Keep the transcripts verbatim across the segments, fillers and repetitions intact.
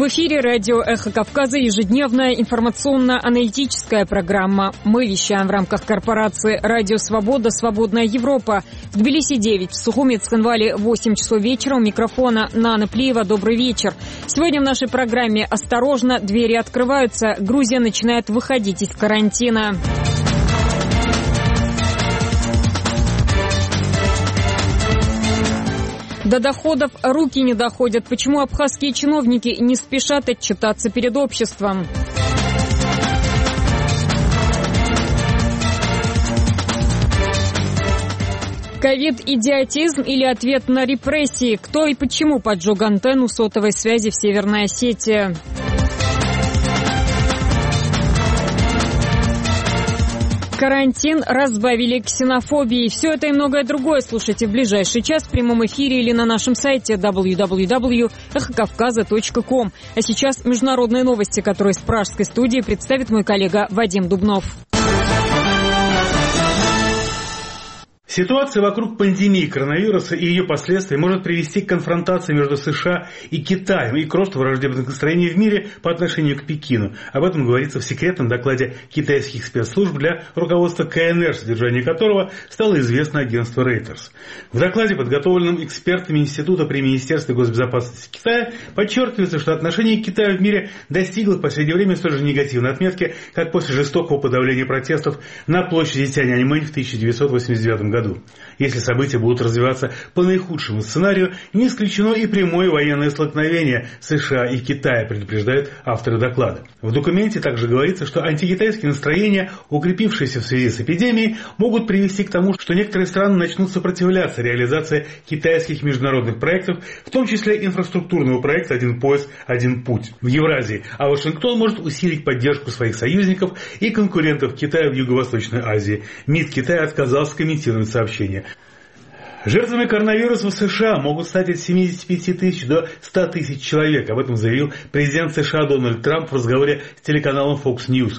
В эфире радио «Эхо Кавказа» ежедневная информационно-аналитическая программа. Мы вещаем в рамках корпорации «Радио Свобода. Свободная Европа». В Тбилиси девять, в Сухуми, Цхинвале восемь часов вечера. У микрофона Нана Плиева. Добрый вечер. Сегодня в нашей программе «Осторожно, двери открываются». Грузия начинает выходить из карантина. До доходов руки не доходят. Почему абхазские чиновники не спешат отчитаться перед обществом? Ковид-идиотизм или ответ на репрессии? Кто и почему поджег антенну сотовой связи в Северной Осетии? Карантин разбавили ксенофобией. Все это и многое другое слушайте в ближайший час в прямом эфире или на нашем сайте дабл ю дабл ю дабл ю точка эхо кавказа точка ком. А сейчас международные новости, которые с пражской студии представит мой коллега Вадим Дубнов. Ситуация вокруг пандемии коронавируса и ее последствий может привести к конфронтации между США и Китаем и к росту враждебных настроений в мире по отношению к Пекину. Об этом говорится в секретном докладе китайских спецслужб для руководства ка эн эр, содержание которого стало известно агентству Reuters. В докладе, подготовленном экспертами Института при Министерстве госбезопасности Китая, подчеркивается, что отношение к Китаю в мире достигло в последнее время столь же негативной отметки, как после жестокого подавления протестов на площади Тяньаньмэнь в тысяча девятьсот восемьдесят девятом году. Если события будут развиваться по наихудшему сценарию, не исключено и прямое военное столкновение США и Китая, предупреждают авторы доклада. В документе также говорится, что антикитайские настроения, укрепившиеся в связи с эпидемией, могут привести к тому, что некоторые страны начнут сопротивляться реализации китайских международных проектов, в том числе инфраструктурного проекта «Один пояс, один путь» в Евразии, а Вашингтон может усилить поддержку своих союзников и конкурентов Китая в Юго-Восточной Азии. МИД Китая отказался комментировать сообщение. Жертвами коронавируса в США могут стать от семидесяти пяти тысяч до ста тысяч человек. Об этом заявил президент США Дональд Трамп в разговоре с телеканалом Fox News.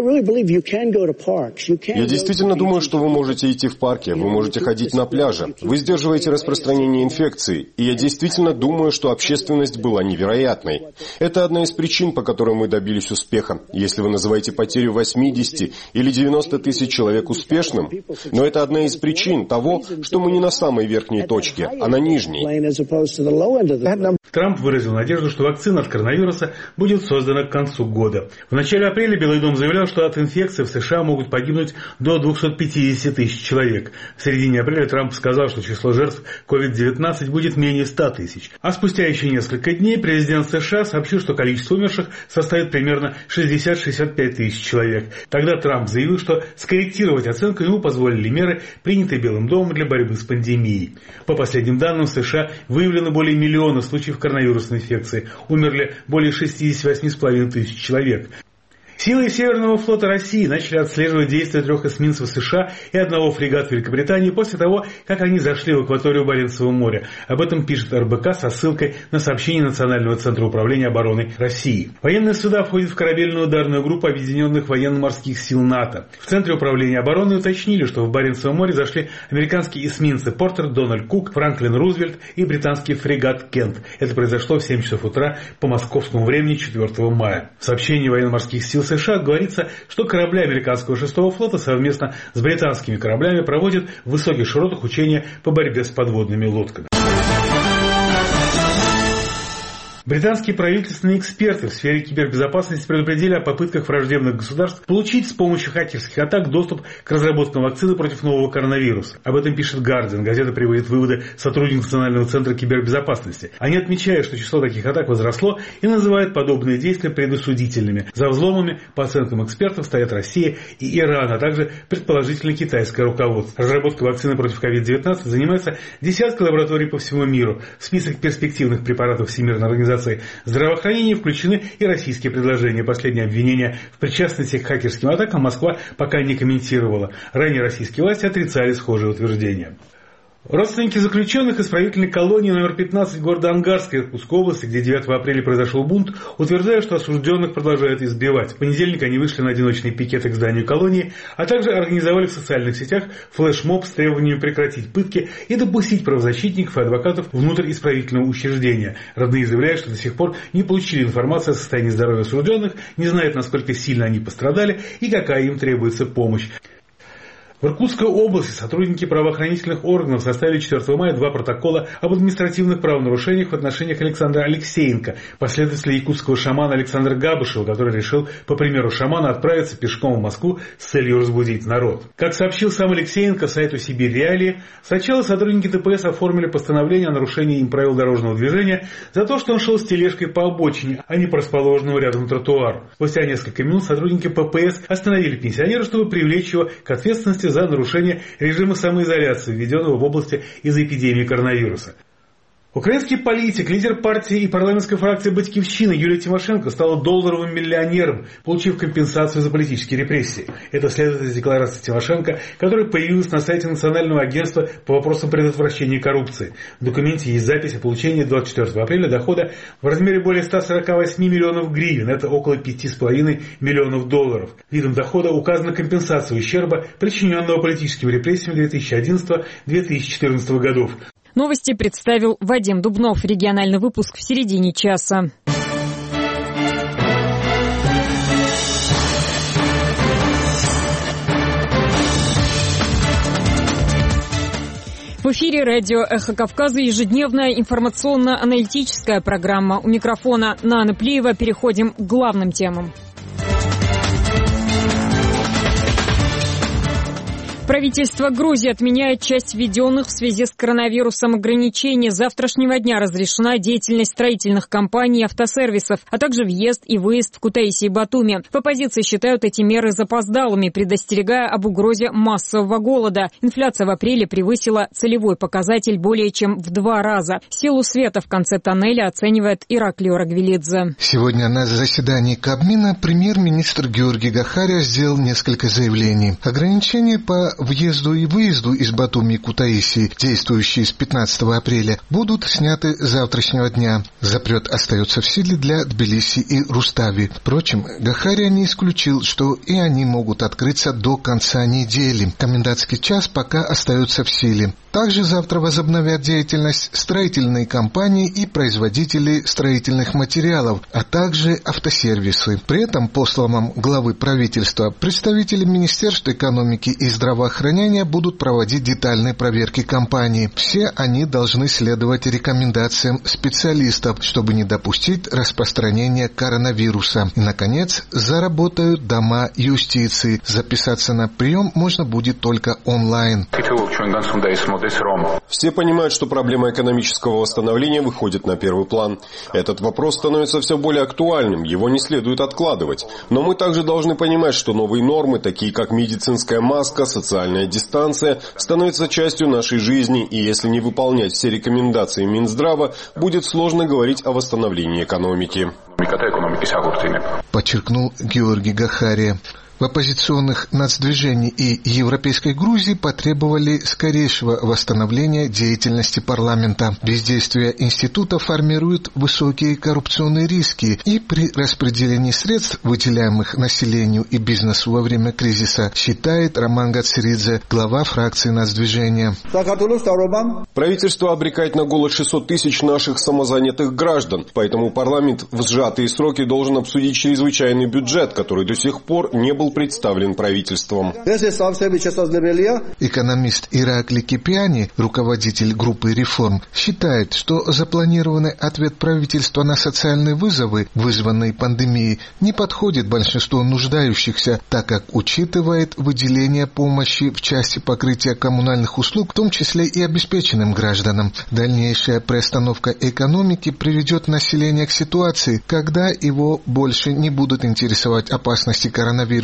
Я действительно думаю, что вы можете идти в парки, вы можете ходить на пляже. Вы сдерживаете распространение инфекции. И я действительно думаю, что общественность была невероятной. Это одна из причин, по которой мы добились успеха. Если вы называете потерю восьмидесяти или девяноста тысяч человек успешным, но это одна из причин того, что мы не на самой верхней точке, а на нижней. Трамп выразил надежду, что вакцина от коронавируса будет создана к концу года. В начале апреля Белый дом заявлял, что от инфекции в США могут погибнуть до двухсот пятидесяти тысяч человек. В середине апреля Трамп сказал, что число жертв ковид девятнадцать будет менее ста тысяч. А спустя еще несколько дней президент США сообщил, что количество умерших составит примерно шестьдесят — шестьдесят пять тысяч человек. Тогда Трамп заявил, что скорректировать оценку ему позволили меры, принятые Белым домом для борьбы с пандемией. По последним данным, в США выявлено более миллиона случаев коронавирусной инфекции. Умерли более шестидесяти восьми с половиной тысяч человек. Силы Северного флота России начали отслеживать действия трех эсминцев США и одного фрегата Великобритании после того, как они зашли в акваторию Баренцева моря. Об этом пишет эр бэ ка со ссылкой на сообщение Национального центра управления обороной России. Военные суда входят в корабельную ударную группу Объединенных военно-морских сил НАТО. В Центре управления обороны уточнили, что в Баренцевом море зашли американские эсминцы Портер, Дональд Кук, Франклин Рузвельт и британский фрегат Кент. Это произошло в семь часов утра по московскому времени четвёртого мая. В сообщении военно-морских сил США говорится, что корабли американского шестого флота совместно с британскими кораблями проводят в высоких широтах учения по борьбе с подводными лодками. Британские правительственные эксперты в сфере кибербезопасности предупредили о попытках враждебных государств получить с помощью хакерских атак доступ к разработкам вакцины против нового коронавируса. Об этом пишет Guardian. Газета приводит выводы сотрудников Национального центра кибербезопасности. Они отмечают, что число таких атак возросло и называют подобные действия предосудительными. За взломами, по оценкам экспертов, стоят Россия и Иран, а также предположительно китайское руководство. Разработкой вакцины против ковид девятнадцать занимается десятки лабораторий по всему миру. В список перспективных препаратов Всемирной организации здравоохранения включены и российские предложения. Последние обвинения в причастности к хакерским атакам Москва пока не комментировала. Ранее российские власти отрицали схожие утверждения. Родственники заключенных исправительной колонии номер пятнадцать города Ангарской Иркутской области, где девятого апреля произошел бунт, утверждают, что осужденных продолжают избивать. В понедельник они вышли на одиночные пикеты к зданию колонии, а также организовали в социальных сетях флешмоб с требованием прекратить пытки и допустить правозащитников и адвокатов внутрь исправительного учреждения. Родные заявляют, что до сих пор не получили информацию о состоянии здоровья осужденных, не знают, насколько сильно они пострадали и какая им требуется помощь. В Иркутской области сотрудники правоохранительных органов составили четвёртого мая два протокола об административных правонарушениях в отношениях Александра Алексеенко, последователя якутского шамана Александра Габышева, который решил, по примеру шамана, отправиться пешком в Москву с целью разбудить народ. Как сообщил сам Алексеенко сайту «Сибирь Реалии», сначала сотрудники ДПС оформили постановление о нарушении им правил дорожного движения за то, что он шел с тележкой по обочине, а не по расположенному рядом тротуару. Спустя несколько минут сотрудники ППС остановили пенсионера, чтобы привлечь его к ответственности за нарушение режима самоизоляции, введенного в области из-за эпидемии коронавируса. Украинский политик, лидер партии и парламентской фракции «Батькивщина» Юлия Тимошенко стала долларовым миллионером, получив компенсацию за политические репрессии. Это следует из декларации Тимошенко, которая появилась на сайте Национального агентства по вопросам предотвращения коррупции. В документе есть запись о получении двадцать четвёртого апреля дохода в размере более ста сорока восьми миллионов гривен, это около пяти с половиной миллионов долларов. Видом дохода указана компенсация ущерба, причиненного политическими репрессиями две тысячи одиннадцатого — две тысячи четырнадцатого годов. Новости представил Вадим Дубнов. Региональный выпуск в середине часа. В эфире радио «Эхо Кавказа» ежедневная информационно-аналитическая программа. У микрофона Нана Плиева. Переходим к главным темам. Правительство Грузии отменяет часть введенных в связи с коронавирусом ограничений. С завтрашнего дня разрешена деятельность строительных компаний и автосервисов, а также въезд и выезд в Кутаиси и Батуми. В оппозиции считают эти меры запоздалыми, предостерегая об угрозе массового голода. Инфляция в апреле превысила целевой показатель более чем в два раза. Силу света в конце тоннеля оценивает Ираклий Орагвелидзе. Сегодня на заседании Кабмина премьер-министр Георгий Гахария сделал несколько заявлений. Ограничения по въезду и выезду из Батуми и Кутаиси, действующие с пятнадцатого апреля, будут сняты с завтрашнего дня. Запрет остается в силе для Тбилиси и Рустави. Впрочем, Гахария не исключил, что и они могут открыться до конца недели. Комендантский час пока остается в силе. Также завтра возобновят деятельность строительные компании и производители строительных материалов, а также автосервисы. При этом, по словам главы правительства, представители Министерства экономики и здравоохранения будут проводить детальные проверки компаний. Все они должны следовать рекомендациям специалистов, чтобы не допустить распространения коронавируса. И, наконец, заработают дома юстиции. Записаться на прием можно будет только онлайн. Все понимают, что проблема экономического восстановления выходит на первый план. Этот вопрос становится все более актуальным, его не следует откладывать. Но мы также должны понимать, что новые нормы, такие как медицинская маска, социальная дистанция, становятся частью нашей жизни, и если не выполнять все рекомендации Минздрава, будет сложно говорить о восстановлении экономики. Подчеркнул Георгий Гахария. В оппозиционных нацдвижений и Европейской Грузии потребовали скорейшего восстановления деятельности парламента. Бездействие института формирует высокие коррупционные риски, и при распределении средств, выделяемых населению и бизнесу во время кризиса, считает Роман Гациридзе, глава фракции нацдвижения. Правительство обрекает на голод шестьсот тысяч наших самозанятых граждан, поэтому парламент в сжатые сроки должен обсудить чрезвычайный бюджет, который до сих пор не был представлен правительством. Экономист Ираклий Кипиани, руководитель группы реформ, считает, что запланированный ответ правительства на социальные вызовы, вызванные пандемией, не подходит большинству нуждающихся, так как учитывает выделение помощи в части покрытия коммунальных услуг, в том числе и обеспеченным гражданам. Дальнейшая приостановка экономики приведет население к ситуации, когда его больше не будут интересовать опасности коронавируса,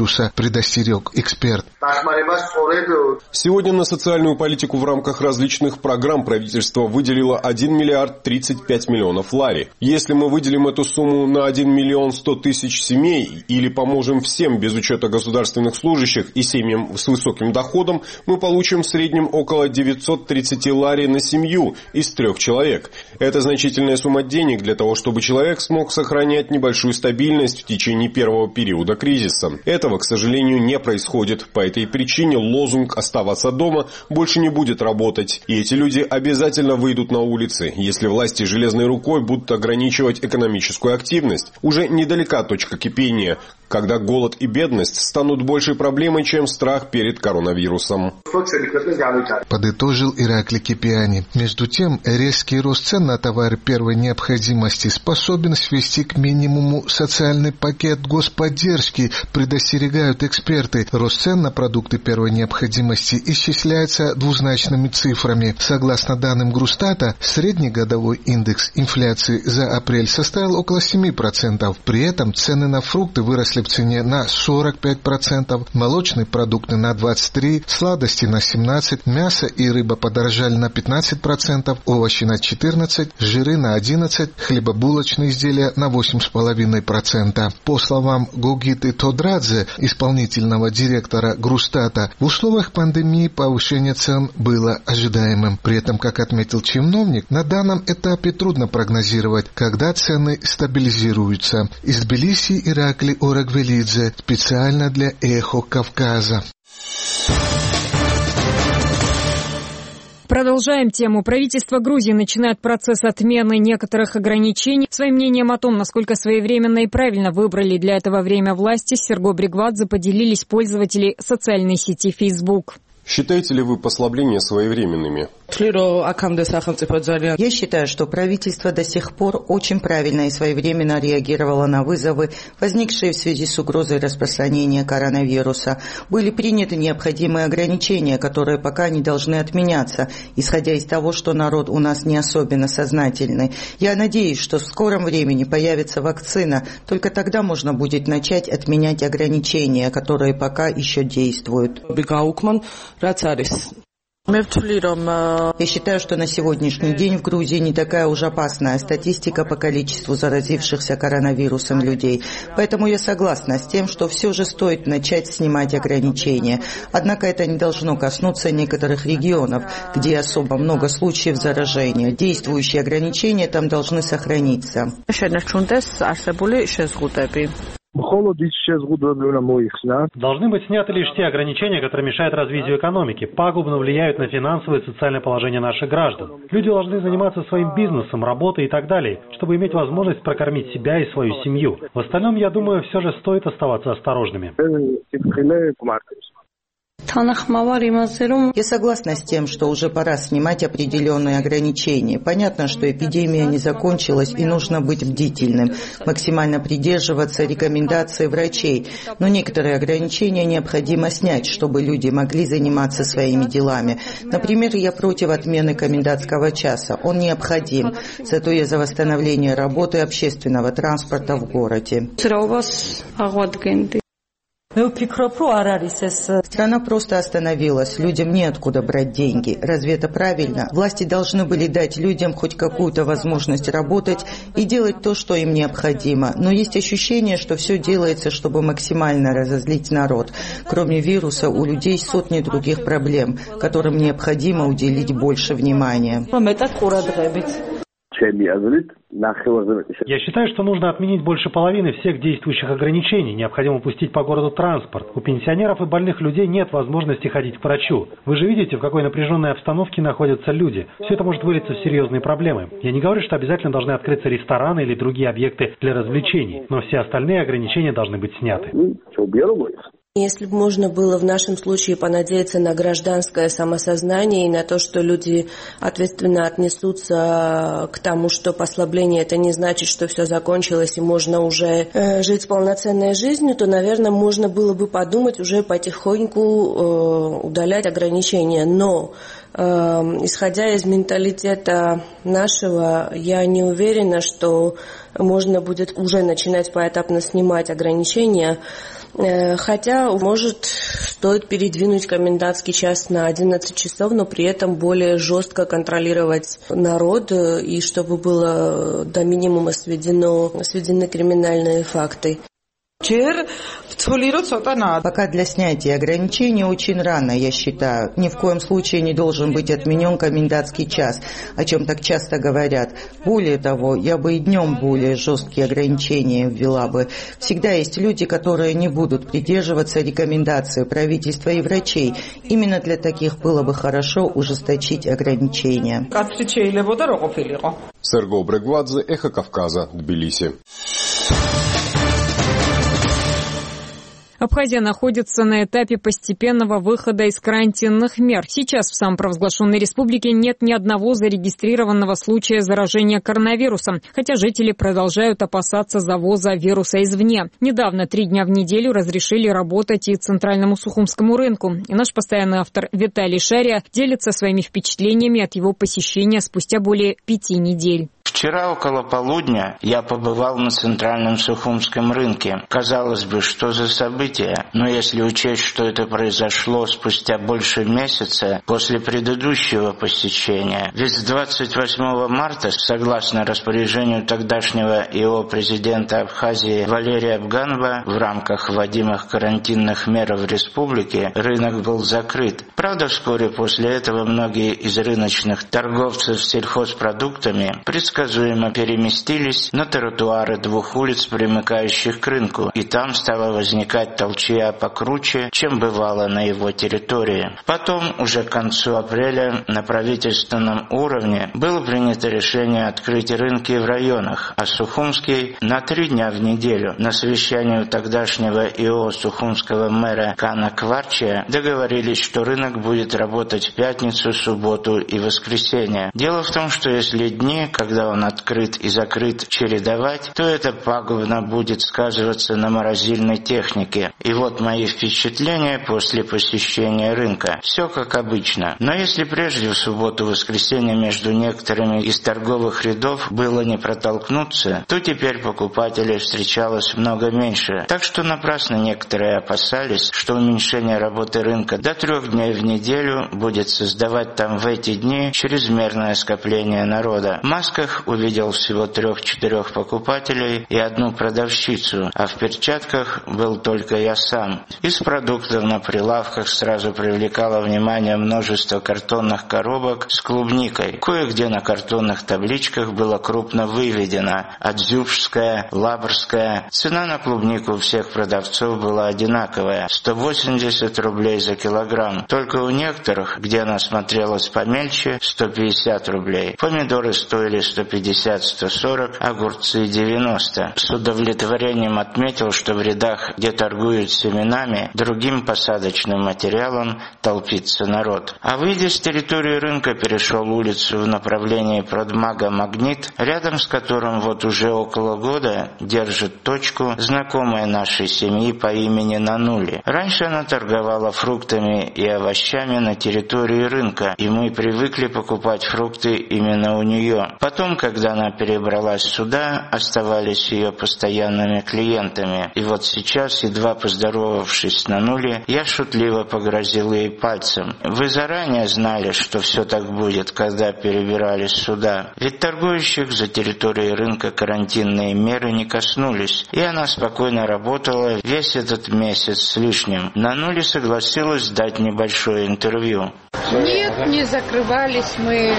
коронавируса, предостерег эксперт. Сегодня на социальную политику в рамках различных программ правительство выделило один миллиард тридцать пять миллионов лари. Если мы выделим эту сумму на один миллион сто тысяч семей или поможем всем без учета государственных служащих и семьям с высоким доходом, мы получим в среднем около девятьсот тридцать лари на семью из трех человек. Это значительная сумма денег для того, чтобы человек смог сохранять небольшую стабильность в течение первого периода кризиса. Этого, к сожалению, не происходит. По этой причине лозунг «оставаться дома» больше не будет работать. И эти люди обязательно выйдут на улицы, если власти железной рукой будут ограничивать экономическую активность. Уже недалека точка кипения, когда голод и бедность станут большей проблемой, чем страх перед коронавирусом. Подытожил Иракли Кипиани. Между тем, резкий рост цен на товары первой необходимости способен свести к минимуму социальный пакет господдержки, предостерегают эксперты. Рост цен на продукты первой необходимости исчисляется двузначными цифрами. Согласно данным Грустата, среднегодовой индекс инфляции за апрель составил около семь процентов. При этом цены на фрукты выросли в цене на сорок пять процентов, молочные продукты на двадцать три процента, сладости на семнадцать процентов, мясо и рыба подорожали на пятнадцать процентов, овощи на четырнадцать процентов, жиры на одиннадцать процентов, хлебобулочные изделия на восемь целых пять десятых процента. По словам Гогиты Тодрадзе, исполнительного директора Грустата, в условиях пандемии повышение цен было ожидаемым. При этом, как отметил чиновник, на данном этапе трудно прогнозировать, когда цены стабилизируются. Из Тбилиси Иракли Орагвелидзе, специально для «Эхо Кавказа». Продолжаем тему. Правительство Грузии начинает процесс отмены некоторых ограничений. Своим мнением о том, насколько своевременно и правильно выбрали для этого время власти, с Серго Бригвадзе поделились пользователи социальной сети Facebook. Считаете ли вы послабления своевременными? Я считаю, что правительство до сих пор очень правильно и своевременно реагировало на вызовы, возникшие в связи с угрозой распространения коронавируса. Были приняты необходимые ограничения, которые пока не должны отменяться, исходя из того, что народ у нас не особенно сознательный. Я надеюсь, что в скором времени появится вакцина, только тогда можно будет начать отменять ограничения, которые пока еще действуют. Я считаю, что на сегодняшний день в Грузии не такая уж опасная статистика по количеству заразившихся коронавирусом людей. Поэтому я согласна с тем, что все же стоит начать снимать ограничения. Однако это не должно коснуться некоторых регионов, где особо много случаев заражения. Действующие ограничения там должны сохраниться. Должны быть сняты лишь те ограничения, которые мешают развитию экономики, пагубно влияют на финансовое и социальное положение наших граждан. Люди должны заниматься своим бизнесом, работой и так далее, чтобы иметь возможность прокормить себя и свою семью. В остальном, я думаю, все же стоит оставаться осторожными. Я согласна с тем, что уже пора снимать определенные ограничения. Понятно, что эпидемия не закончилась и нужно быть бдительным, максимально придерживаться рекомендаций врачей. Но некоторые ограничения необходимо снять, чтобы люди могли заниматься своими делами. Например, я против отмены комендантского часа. Он необходим. Зато я за восстановление работы общественного транспорта в городе. Страна просто остановилась, людям неоткуда брать деньги. Разве это правильно? Власти должны были дать людям хоть какую-то возможность работать и делать то, что им необходимо. Но есть ощущение, что все делается, чтобы максимально разозлить народ. Кроме вируса, у людей сотни других проблем, которым необходимо уделить больше внимания. Я считаю, что нужно отменить больше половины всех действующих ограничений. Необходимо пустить по городу транспорт. У пенсионеров и больных людей нет возможности ходить к врачу. Вы же видите, в какой напряженной обстановке находятся люди. Все это может вылиться в серьезные проблемы. Я не говорю, что обязательно должны открыться рестораны или другие объекты для развлечений, но все остальные ограничения должны быть сняты. Если бы можно было в нашем случае понадеяться на гражданское самосознание и на то, что люди ответственно отнесутся к тому, что послабление это не значит, что все закончилось и можно уже э, жить полноценной жизнью, то, наверное, можно было бы подумать уже потихоньку э, удалять ограничения. Но э, исходя из менталитета нашего, я не уверена, что можно будет уже начинать поэтапно снимать ограничения. Хотя, может, стоит передвинуть комендантский час на одиннадцать часов, но при этом более жестко контролировать народ, и чтобы было до минимума сведено, сведены криминальные факты. Пока для снятия ограничений очень рано, я считаю. Ни в коем случае не должен быть отменен комендантский час, о чем так часто говорят. Более того, я бы и днем более жесткие ограничения ввела бы. Всегда есть люди, которые не будут придерживаться рекомендаций правительства и врачей. Именно для таких было бы хорошо ужесточить ограничения. Серго Брегвадзе, Эхо Кавказа, Тбилиси. Абхазия находится на этапе постепенного выхода из карантинных мер. Сейчас в самопровозглашенной республике нет ни одного зарегистрированного случая заражения коронавирусом, хотя жители продолжают опасаться завоза вируса извне. Недавно три дня в неделю разрешили работать и центральному сухумскому рынку. И наш постоянный автор Виталий Шария делится своими впечатлениями от его посещения спустя более пяти недель. Вчера около полудня я побывал на центральном сухумском рынке. Казалось бы, что за событие? Но если учесть, что это произошло спустя больше месяца после предыдущего посещения. Ведь с двадцать восьмого марта, согласно распоряжению тогдашнего ИО президента Абхазии Валерия Абганова, в рамках вводимых карантинных мер в республике, рынок был закрыт. Правда, вскоре после этого многие из рыночных торговцев сельхозпродуктами предсказали, предсказуемо переместились на тротуары двух улиц, примыкающих к рынку, и там стала возникать толчья покруче, чем бывало на его территории. Потом, уже к концу апреля, на правительственном уровне было принято решение открыть рынки в районах, а Сухумский на три дня в неделю. На совещании у тогдашнего ИО сухумского мэра Кана Кварчия договорились, что рынок будет работать в пятницу, субботу и воскресенье. Дело в том, что если дни, когда он открыт и закрыт, чередовать, то это пагубно будет сказываться на морозильной технике. И вот мои впечатления после посещения рынка. Все как обычно. Но если прежде в субботу-воскресенье между некоторыми из торговых рядов было не протолкнуться, то теперь покупателей встречалось много меньше. Так что напрасно некоторые опасались, что уменьшение работы рынка до трех дней в неделю будет создавать там в эти дни чрезмерное скопление народа. В масках увидел всего трех-четырех покупателей и одну продавщицу, а в перчатках был только я сам. Из продуктов на прилавках сразу привлекало внимание множество картонных коробок с клубникой. Кое-где на картонных табличках было крупно выведено «Адзюбская», «Лабрская». Цена на клубнику у всех продавцов была одинаковая – сто восемьдесят рублей за килограмм. Только у некоторых, где она смотрелась помельче, сто пятьдесят рублей. Помидоры стоили сто пятьдесят - сто сорок, огурцы девяносто. С удовлетворением отметил, что в рядах, где торгуют семенами, другим посадочным материалом, толпится народ. А выйдя с территории рынка, перешел улицу в направлении продмага «Магнит», рядом с которым вот уже около года держит точку знакомая нашей семьи по имени Нанули. Раньше она торговала фруктами и овощами на территории рынка, и мы привыкли покупать фрукты именно у нее. Потом, когда она перебралась сюда, оставались ее постоянными клиентами. И вот сейчас, едва поздоровавшись с Нанули, я шутливо погрозил ей пальцем. Вы заранее знали, что все так будет, когда перебирались сюда? Ведь торгующих за территорией рынка карантинные меры не коснулись, и она спокойно работала весь этот месяц с лишним. Нанули согласилась дать небольшое интервью. Нет, не закрывались мы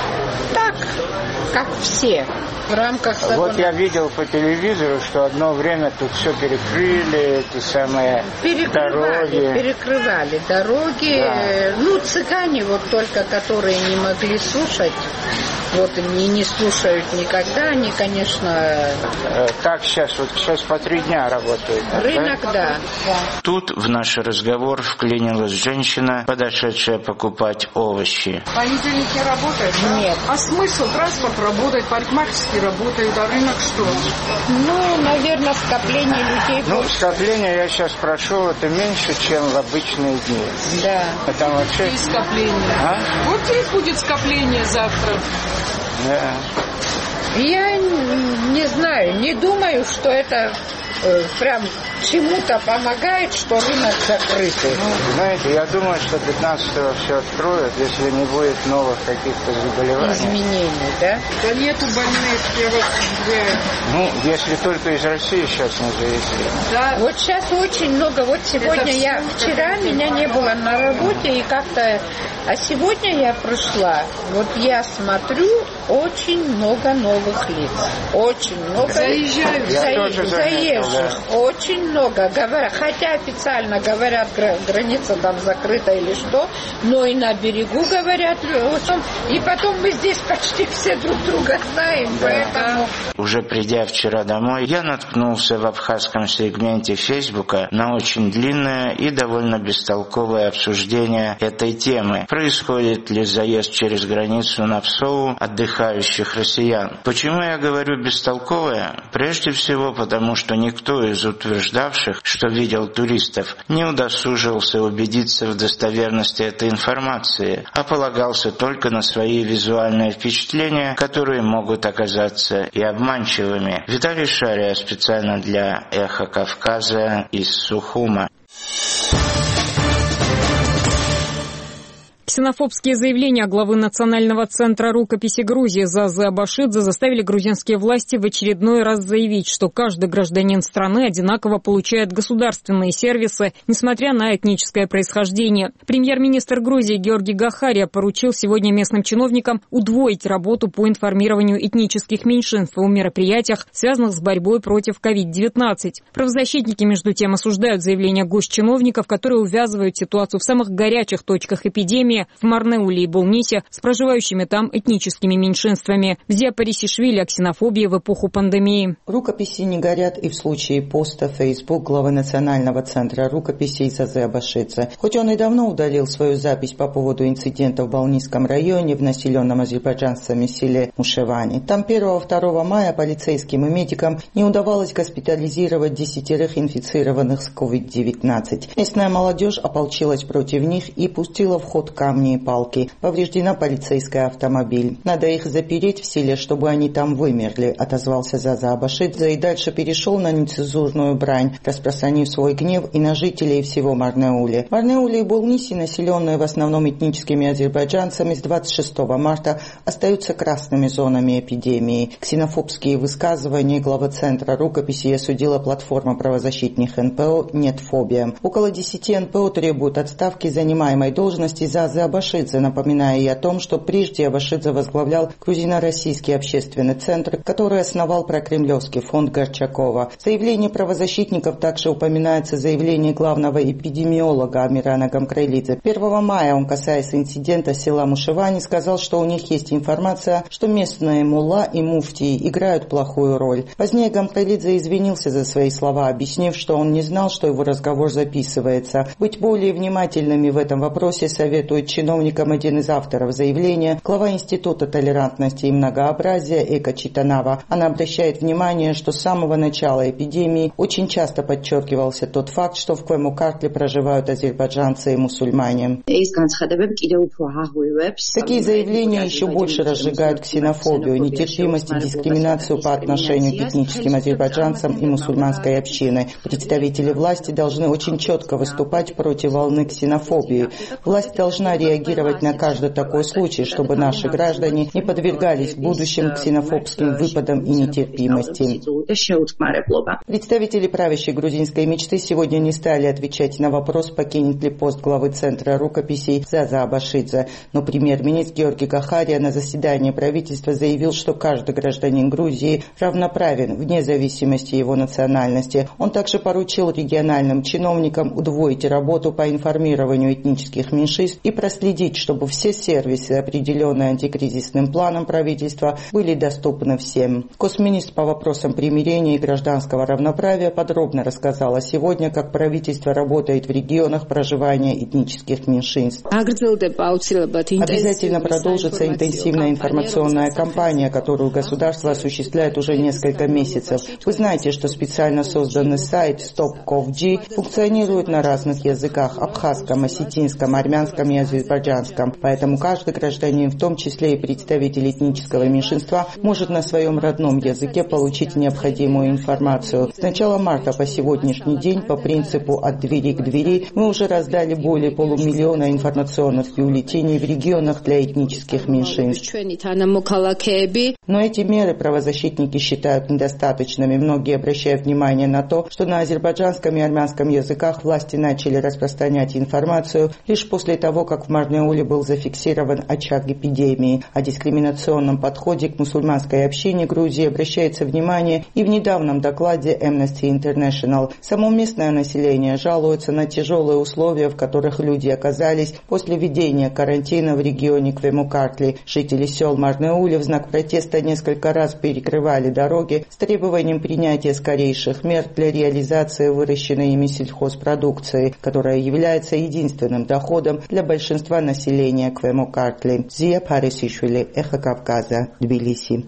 так, как все. В рамках закона. Вот я видел по телевизору, что одно время тут все перекрыли, эти самые перекрывали, дороги. Перекрывали дороги. Да. Ну, цыгане вот только, которые не могли слушать, вот и не слушают никогда, они, конечно... Так сейчас, вот сейчас по три дня работают. Рынок, да? да. Тут в наш разговор вклинилась женщина, подошедшая покупать овощи. Понедельник не работает? Нет. А смысл? Транспорт работает, парикмахерские работают, а рынок что? Ну, наверное, скопление людей... Ну, скопление, я сейчас прошел, это меньше, чем в обычные дни. Да. Это вообще... И скопление. А? Вот здесь будет скопление завтра. Да. Я не знаю, не думаю, что это э, прям чему-то помогает, что рынок закрытый. Ну, знаете, я думаю, что пятнадцатого все откроют, если не будет новых каких-то заболеваний. Изменений, да? Да нету больных, я вас уверяю. Ну, если только из России сейчас не завезли. Да. Вот сейчас очень много. Вот сегодня я, вчера меня не было на работе, и как-то... А сегодня я пришла, вот я смотрю, очень много новых лиц. Очень много. Заезжают. За... Заезжих. Да. Очень много. Говорят, хотя официально говорят, граница там закрыта или что, но и на берегу говорят. И потом мы здесь почти все друг друга знаем, да. Поэтому... Уже придя вчера домой, я наткнулся в абхазском сегменте Фейсбука на очень длинное и довольно бестолковое обсуждение этой темы. Происходит ли заезд через границу на Псову отдыхающих россиян? Почему я говорю бестолковое? Прежде всего потому, что никто из утверждавших, что видел туристов, не удосужился убедиться в достоверности этой информации, а полагался только на свои визуальные впечатления, которые могут оказаться и обманчивыми. Виталий Шария специально для «Эхо Кавказа» из Сухума. Ксенофобские заявления главы Национального центра рукописи Грузии Зазы Абашидзе заставили грузинские власти в очередной раз заявить, что каждый гражданин страны одинаково получает государственные сервисы, несмотря на этническое происхождение. Премьер-министр Грузии Георги Гахария поручил сегодня местным чиновникам удвоить работу по информированию этнических меньшинств о мероприятиях, связанных с борьбой против ковид девятнадцать. Правозащитники, между тем, осуждают заявления госчиновников, которые увязывают ситуацию в самых горячих точках эпидемии в Марнеуле и Булнисе с проживающими там этническими меньшинствами. Зия Парисишвили о ксенофобии в эпоху пандемии. Рукописи не горят и в случае поста в Facebook главы Национального центра рукописей Зазы Абашидзе. Хоть он и давно удалил свою запись по поводу инцидента в Балнисском районе в населенном азербайджанцами селе Мушевани. Там первого-второго мая полицейским и медикам не удавалось госпитализировать десятерых инфицированных с ковид девятнадцать. Местная молодежь ополчилась против них и пустила в ход камни и палки. Повреждена полицейская автомобиль. Надо их запереть в селе, чтобы они там вымерли, отозвался Заза Абашидзе и дальше перешел на нецензурную брань, распространив свой гнев и на жителей всего Марнеуле. Марнеуле и Булниси, населенные в основном этническими азербайджанцами, с двадцать шестого марта остаются красными зонами эпидемии. Ксенофобские высказывания главы центра рукописи осудила платформа правозащитных эн пэ о «Нетфобия». Около десяти эн пэ о требуют отставки занимаемой должности Зазы Абашидзе, напоминая и о том, что прежде Абашидзе возглавлял грузино-российский общественный центр, который основал прокремлевский фонд Горчакова. В заявлении правозащитников также упоминается заявление главного эпидемиолога Амирана Гамкраилидзе. первого мая он, касаясь инцидента села Мушевани, сказал, что у них есть информация, что местные мулла и муфтии играют плохую роль. Позднее Гамкраилидзе извинился за свои слова, объяснив, что он не знал, что его разговор записывается. Быть более внимательными в этом вопросе советует чиновникам один из авторов заявления, глава Института толерантности и многообразия Эка Читанава. Она обращает внимание, что с самого начала эпидемии очень часто подчеркивался тот факт, что в Квемукартле проживают азербайджанцы и мусульмане. Такие заявления еще больше разжигают ксенофобию, нетерпимость и дискриминацию по отношению к этническим азербайджанцам и мусульманской общины. Представители власти должны очень четко выступать против волны ксенофобии. Власть должна реагировать на каждый такой случай, чтобы наши граждане не подвергались в будущем ксенофобским выпадам и нетерпимости. Представители правящей грузинской мечты сегодня не стали отвечать на вопрос, покинет ли пост главы Центра рукописей Заза Абашидзе. Но премьер-министр Георги Гахария на заседании правительства заявил, что каждый гражданин Грузии равноправен вне зависимости его национальности. Он также поручил региональным чиновникам удвоить работу по информированию этнических меньшинств и проследить, чтобы все сервисы, определенные антикризисным планом правительства, были доступны всем. Госминистр по вопросам примирения и гражданского равноправия подробно рассказала сегодня, как правительство работает в регионах проживания этнических меньшинств. Обязательно продолжится интенсивная информационная кампания, которую государство осуществляет уже несколько месяцев. Вы знаете, что специально созданный сайт stop ков джи функционирует на разных языках – абхазском, осетинском, армянском и азербайджанском. азербайджанском. Поэтому каждый гражданин, в том числе и представитель этнического меньшинства, может на своем родном языке получить необходимую информацию. С начала марта по сегодняшний день по принципу «от двери к двери» мы уже раздали более полумиллиона информационных бюллетеней в регионах для этнических меньшинств. Но эти меры правозащитники считают недостаточными. Многие обращают внимание на то, что на азербайджанском и армянском языках власти начали распространять информацию лишь после того, как в Марнеуле был зафиксирован очаг эпидемии. О дискриминационном подходе к мусульманской общине Грузии обращается внимание и в недавнем докладе Amnesty International. Само местное население жалуется на тяжелые условия, в которых люди оказались после введения карантина в регионе Квемукартли. Жители сел Марнеуля в знак протеста несколько раз перекрывали дороги с требованием принятия скорейших мер для реализации выращенной ими сельхозпродукции, которая является единственным доходом для большинства населения Квемукартли. Зия Парисишвили, Эхо Кавказа, Тбилиси.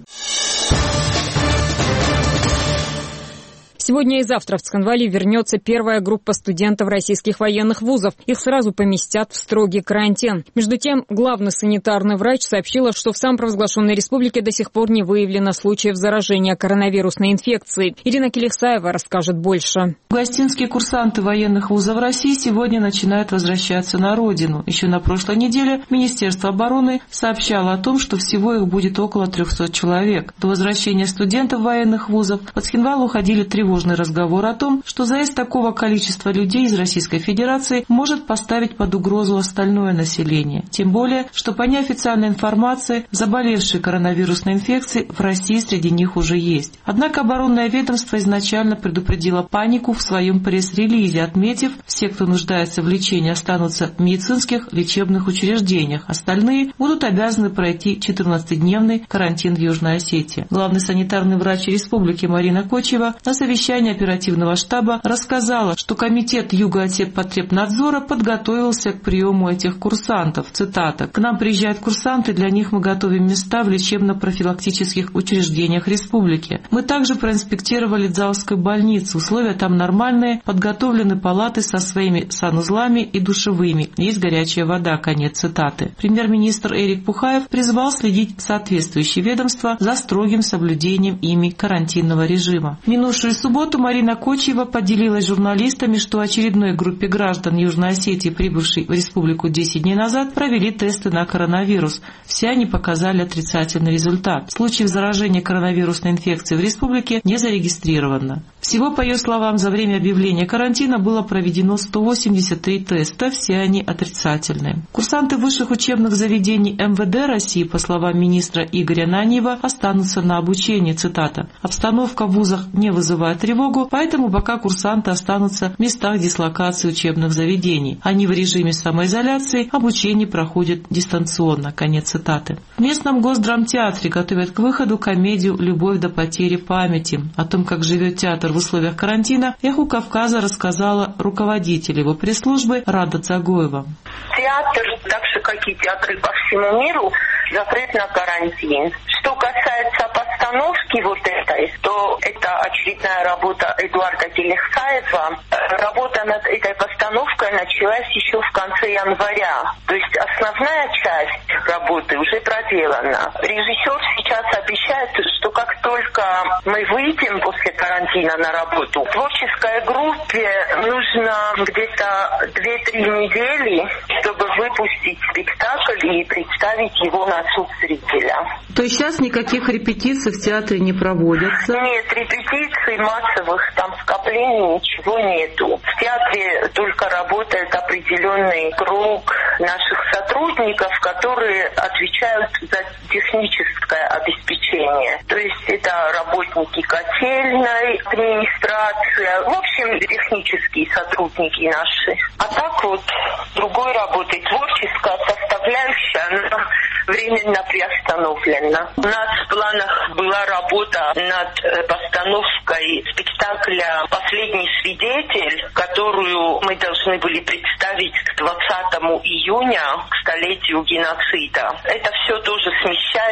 Сегодня и завтра в Цхинвали вернется первая группа студентов российских военных вузов. Их сразу поместят в строгий карантин. Между тем, главный санитарный врач сообщила, что в самопровозглашенной республике до сих пор не выявлено случаев заражения коронавирусной инфекцией. Ирина Келихсаева расскажет больше. Гостинские курсанты военных вузов России сегодня начинают возвращаться на родину. Еще на прошлой неделе Министерство обороны сообщало о том, что всего их будет около трехсот человек. До возвращения студентов военных вузов по Цхинвалу ходили тревожные разговор о том, что заезд такого количества людей из Российской Федерации может поставить под угрозу остальное население. Тем более, что по неофициальной информации, заболевшие коронавирусной инфекцией в России среди них уже есть. Однако оборонное ведомство изначально предупредило панику в своем пресс-релизе, отметив, все, кто нуждается в лечении, останутся в медицинских лечебных учреждениях. Остальные будут обязаны пройти четырнадцатидневный карантин в Южной Осетии. Главный санитарный врач республики Марина Кочева на совещании оперативного штаба рассказала, что комитет Юго-Осетпотребнадзора подготовился к приему этих курсантов. Цитата: «К нам приезжают курсанты, для них мы готовим места в лечебно-профилактических учреждениях республики. Мы также проинспектировали Дзаускую больницу. Условия там нормальные, подготовлены палаты со своими санузлами и душевыми. Есть горячая вода». Конец цитаты. Премьер-министр Эрик Пухаев призвал следить соответствующие ведомства за строгим соблюдением ими карантинного режима. В минувшую субботу В субботу Марина Кочева поделилась с журналистами, что очередной группе граждан Южной Осетии, прибывшей в республику десять дней назад, провели тесты на коронавирус. Все они показали отрицательный результат. Случаев заражения коронавирусной инфекцией в республике не зарегистрировано. Всего, по ее словам, за время объявления карантина было проведено сто восемьдесят три теста, все они отрицательные. Курсанты высших учебных заведений эм вэ дэ России, по словам министра Игоря Наньева, останутся на обучении. Цитата: «Обстановка в вузах не вызывает тревогу, поэтому пока курсанты останутся в местах дислокации учебных заведений. Они в режиме самоизоляции, обучение проходит дистанционно». Конец цитаты. В местном Госдрамтеатре готовят к выходу комедию «Любовь до потери памяти». О том, как живет театр в условиях карантина, Эху Кавказа рассказала руководитель его пресс-службы Рада Цагоева. Театр, так же как и театры по всему миру, закрыт на карантин. Что касается постановки вот этой, то это очередная работа Эдуарда Келихсаева. Работа над этой постановкой началась еще в конце января. То есть основная часть работы уже проделана. Режиссер сейчас обещает, что как только мы выйдем после карантина на работу, творческой группе нужно где-то две-три недели, чтобы выпустить спектакль и представить его на суд зрителя. То есть сейчас никаких репетиций в театре не проводятся? Нет, репетиций массовых, там скоплений, ничего нету. В театре только работает определенный круг наших сотрудников, которые отвечают за техническое обеспечение. То есть это работники котельной, администрация, в общем, технические сотрудники наши. А так вот, другой работы, творческая составляющая, она временно приостановлена. У нас в планах была работа над постановкой спектакля «Последний свидетель», которую мы должны были представить к двадцатому июня, к столетию геноцида. Это все тоже смещается, ведь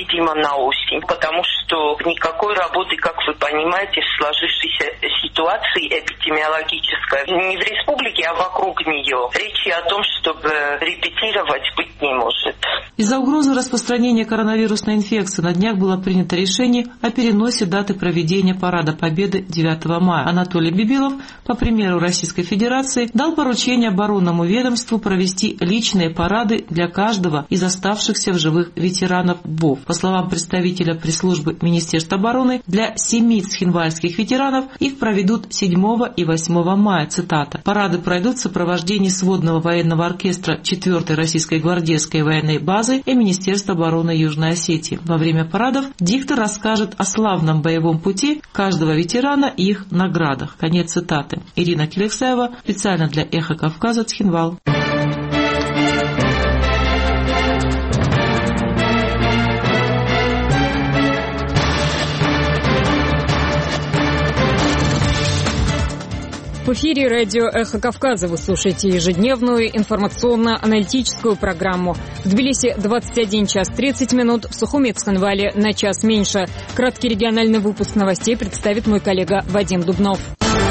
видимо, на осень, потому что никакой работы, как вы понимаете, в сложившейся ситуации эпидемиологической не в республике, а вокруг нее. Речи о том, чтобы репетировать, быть не может. Из-за угрозы распространения коронавирусной инфекции на днях было принято решение о переносе даты проведения Парада Победы девятого мая. Анатолий Бибилов, по примеру Российской Федерации, дал поручение оборонному ведомству провести личные парады для каждого из оставшихся в живых ветеранов ВОВ. По словам представителя пресс-службы Министерства обороны, для семи цхинвальских ветеранов их проведут седьмого и восьмого мая. Цитата. Парады пройдут в сопровождении сводного военного оркестра четвёртой российской гвардейской военной базы и Министерства обороны Южной Осетии. Во время парадов диктор расскажет о славном боевом пути каждого ветерана и их наградах. Конец цитаты. Ирина Келексаева, специально для «Эхо Кавказа», Цхинвал. В эфире радио «Эхо Кавказа» вы слушаете ежедневную информационно-аналитическую программу. В Тбилиси двадцать один час тридцать минут, в Сухуми и Цхинвале на час меньше. Краткий региональный выпуск новостей представит мой коллега Вадим Дубнов.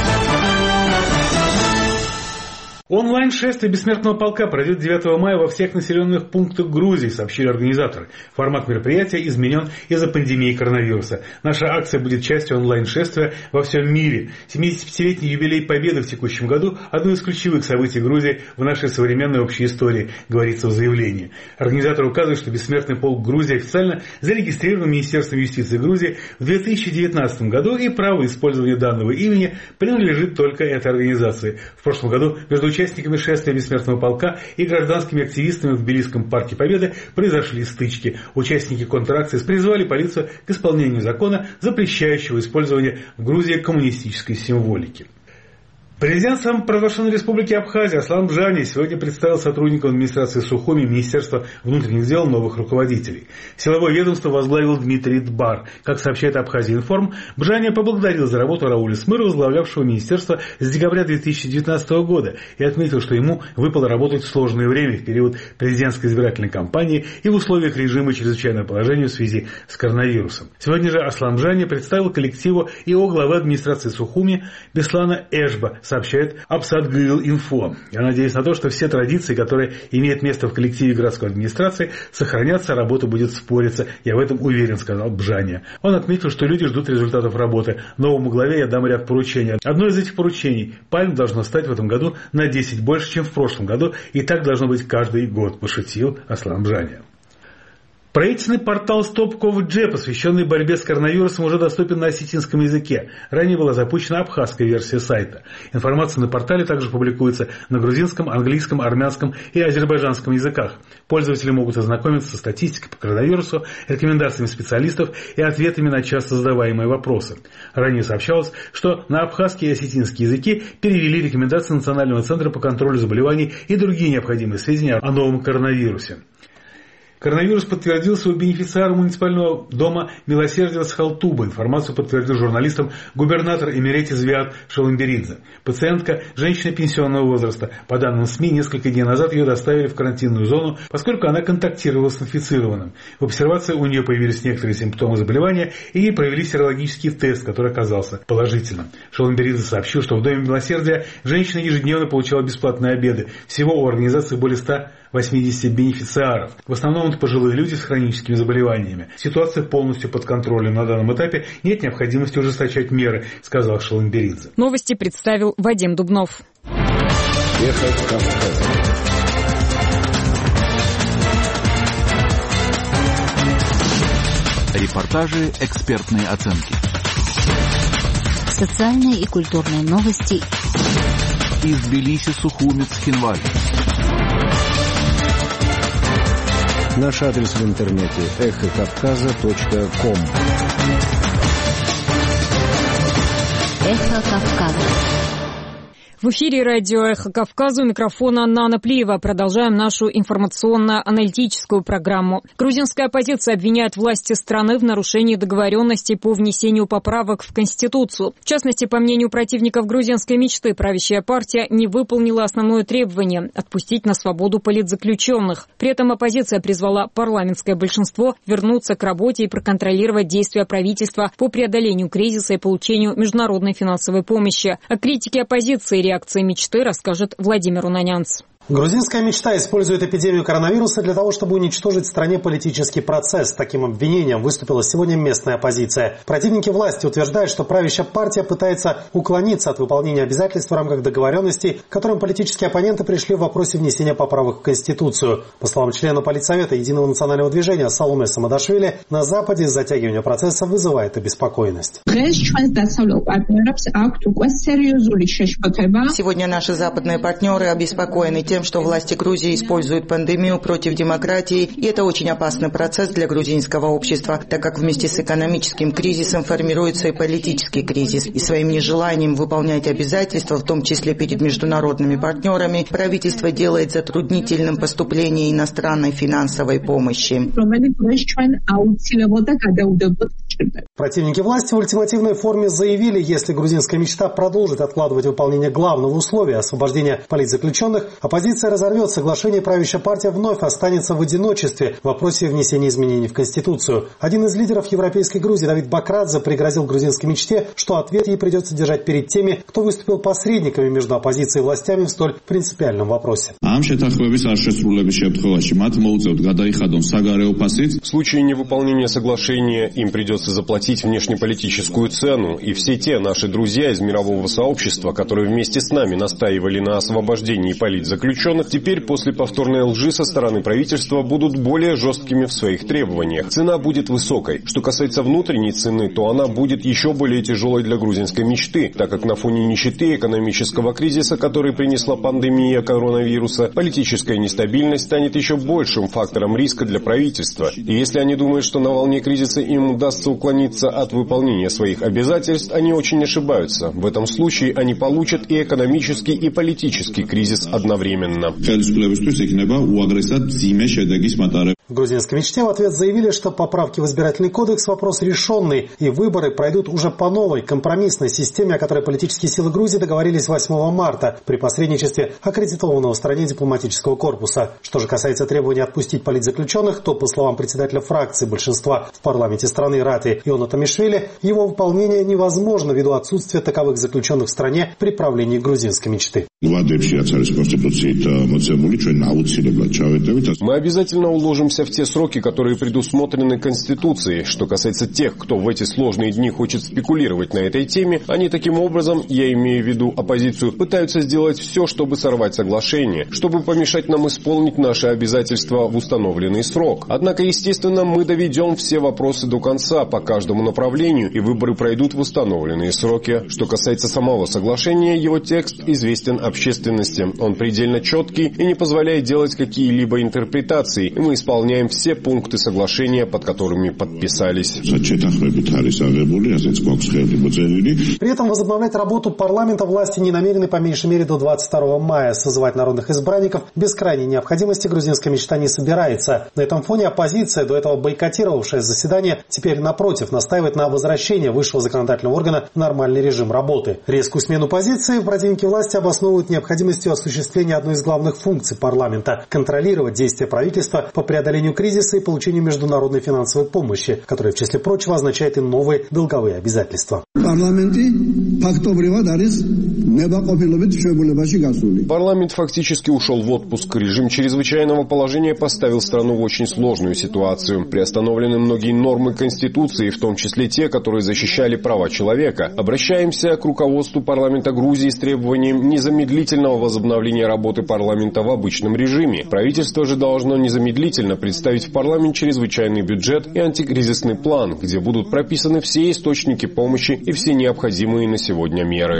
Онлайн-шествие Бессмертного полка пройдет девятого мая во всех населенных пунктах Грузии, сообщили организаторы. Формат мероприятия изменен из-за пандемии коронавируса. Наша акция будет частью онлайн-шествия во всем мире. семидесятипятилетний юбилей Победы в текущем году – одно из ключевых событий Грузии в нашей современной общей истории, говорится в заявлении. Организаторы указывают, что Бессмертный полк Грузии официально зарегистрирован Министерством юстиции Грузии в две тысячи девятнадцатом году, и право использования данного имени принадлежит только этой организации. В прошлом году между участниками шествия Бессмертного полка и гражданскими активистами в Тбилисском парке Победы произошли стычки. Участники контракции призвали полицию к исполнению закона, запрещающего использование в Грузии коммунистической символики. Президент самопровозглашенной республики Абхазия Аслан Бжани сегодня представил сотрудникам администрации Сухуми Министерства внутренних дел новых руководителей. Силовое ведомство возглавил Дмитрий Дбар. Как сообщает Абхазия-Информ, Бжани поблагодарил за работу Рауля Смыра, возглавлявшего министерство с декабря две тысячи девятнадцатого года, и отметил, что ему выпало работать в сложное время в период президентской избирательной кампании и в условиях режима чрезвычайного положения в связи с коронавирусом. Сегодня же Аслан Бжани представил коллективу ИО главы администрации Сухуми Беслана Эшба, сообщает Абсадгыл-Инфо. Я надеюсь на то, что все традиции, которые имеют место в коллективе городской администрации, сохранятся, работа будет спориться. Я в этом уверен, сказал Бжани. Он отметил, что люди ждут результатов работы. Новому главе я дам ряд поручений. Одно из этих поручений – Пальм должно стать в этом году на десять больше, чем в прошлом году, и так должно быть каждый год, пошутил Аслан Бжани. Правительственный портал Стоп-Ковид-Дже, посвященный борьбе с коронавирусом, уже доступен на осетинском языке. Ранее была запущена абхазская версия сайта. Информация на портале также публикуется на грузинском, английском, армянском и азербайджанском языках. Пользователи могут ознакомиться со статистикой по коронавирусу, рекомендациями специалистов и ответами на часто задаваемые вопросы. Ранее сообщалось, что на абхазский и осетинский языки перевели рекомендации Национального центра по контролю заболеваний и другие необходимые сведения о новом коронавирусе. Коронавирус подтвердился у бенефициара муниципального дома Милосердия Схалтуба. Информацию подтвердил журналистам губернатор Эмирети Звиат Шаламберидзе. Пациентка – женщина пенсионного возраста. По данным СМИ, несколько дней назад ее доставили в карантинную зону, поскольку она контактировала с инфицированным. В обсервации у нее появились некоторые симптомы заболевания, и ей провели серологический тест, который оказался положительным. Шаламберидзе сообщил, что в доме Милосердия женщина ежедневно получала бесплатные обеды. Всего у организации более ста восьмидесяти бенефициаров. В основном это пожилые люди с хроническими заболеваниями. Ситуация полностью под контролем. На данном этапе нет необходимости ужесточать меры, сказал Шаламберидзе. Новости представил Вадим Дубнов. Эхо Кавказа. Репортажи, экспертные оценки. Социальные и культурные новости. Из Тбилиси, Сухуми, Цхинвале. Наш адрес в интернете эхо кавказа точка ком. Эхо Кавказа. В эфире радио «Эхо Кавказа», у микрофона Нана Плиева. Продолжаем нашу информационно-аналитическую программу. Грузинская оппозиция обвиняет власти страны в нарушении договоренностей по внесению поправок в Конституцию. В частности, по мнению противников грузинской мечты, правящая партия не выполнила основное требование – отпустить на свободу политзаключенных. При этом оппозиция призвала парламентское большинство вернуться к работе и проконтролировать действия правительства по преодолению кризиса и получению международной финансовой помощи. О критике оппозиции реакции мечты расскажет Владимир Унанянц. Грузинская мечта использует эпидемию коронавируса для того, чтобы уничтожить в стране политический процесс. С таким обвинением выступила сегодня местная оппозиция. Противники власти утверждают, что правящая партия пытается уклониться от выполнения обязательств в рамках договоренностей, к которым политические оппоненты пришли в вопросе внесения поправок в Конституцию. По словам члена Политсовета Единого национального движения Саломе Самадашвили, на Западе затягивание процесса вызывает обеспокоенность. Сегодня наши западные партнеры обеспокоены тем, что власти Грузии используют пандемию против демократии, и это очень опасный процесс для грузинского общества, так как вместе с экономическим кризисом формируется и политический кризис. И своим нежеланием выполнять обязательства, в том числе перед международными партнерами, правительство делает затруднительным поступление иностранной финансовой помощи. Противники власти в ультимативной форме заявили, если грузинская мечта продолжит откладывать выполнение главного условия – освобождения политзаключенных, оппозиция разорвет соглашение, и правящая партия вновь останется в одиночестве в вопросе внесения изменений в Конституцию. Один из лидеров Европейской Грузии, Давид Бакрадзе, пригрозил грузинской мечте, что ответ ей придется держать перед теми, кто выступил посредниками между оппозицией и властями в столь принципиальном вопросе. В случае невыполнения соглашения им придется заплатить внешнеполитическую цену, и все те наши друзья из мирового сообщества, которые вместе с нами настаивали на освобождении политзаключенных, теперь после повторной лжи со стороны правительства будут более жесткими в своих требованиях. Цена будет высокой. Что касается внутренней цены, то она будет еще более тяжелой для грузинской мечты, так как на фоне нищеты, экономического кризиса, который принесла пандемия коронавируса, политическая нестабильность станет еще большим фактором риска для правительства. И если они думают, что на волне кризиса им удастся уклониться от выполнения своих обязательств, они очень ошибаются. В этом случае они получат и экономический, и политический кризис одновременно. В грузинской мечте в ответ заявили, что поправки в избирательный кодекс – вопрос решенный, и выборы пройдут уже по новой, компромиссной системе, о которой политические силы Грузии договорились восьмого марта при посредничестве аккредитованного в стране дипломатического корпуса. Что же касается требования отпустить политзаключенных, то, по словам председателя фракции большинства в парламенте страны Раты Иона Томишвили, его выполнение невозможно ввиду отсутствия таковых заключенных в стране при правлении грузинской мечты. Мы обязательно уложимся в те сроки, которые предусмотрены Конституцией. Что касается тех, кто в эти сложные дни хочет спекулировать на этой теме, они таким образом, я имею в виду оппозицию, пытаются сделать все, чтобы сорвать соглашение, чтобы помешать нам исполнить наши обязательства в установленный срок. Однако, естественно, мы доведем все вопросы до конца по каждому направлению, и выборы пройдут в установленные сроки. Что касается самого соглашения, его текст известен общественности. Он предельно четкий и не позволяет делать какие-либо интерпретации. И мы исполняем все пункты соглашения, под которыми подписались. При этом возобновлять работу парламента власти не намерены по меньшей мере до двадцать второго мая. Созывать народных избранников без крайней необходимости грузинская мечта не собирается. На этом фоне оппозиция, до этого бойкотировавшая заседание, теперь напротив настаивает на возвращении высшего законодательного органа в нормальный режим работы. Резкую смену позиции противники власти обосновывают необходимостью осуществления одной из главных функций парламента – контролировать действия правительства по преодолению кризиса и получению международной финансовой помощи, которая, в числе прочего, означает и новые долговые обязательства. Парламент фактически ушел в отпуск. Режим чрезвычайного положения поставил страну в очень сложную ситуацию. Приостановлены многие нормы Конституции, в том числе те, которые защищали права человека. Обращаемся к руководству парламента Грузии с требованием незамедлительного возобновления работы парламента в обычном режиме. Правительство же должно незамедлительно представить в парламент чрезвычайный бюджет и антикризисный план, где будут прописаны все источники помощи и все необходимые на сегодня меры.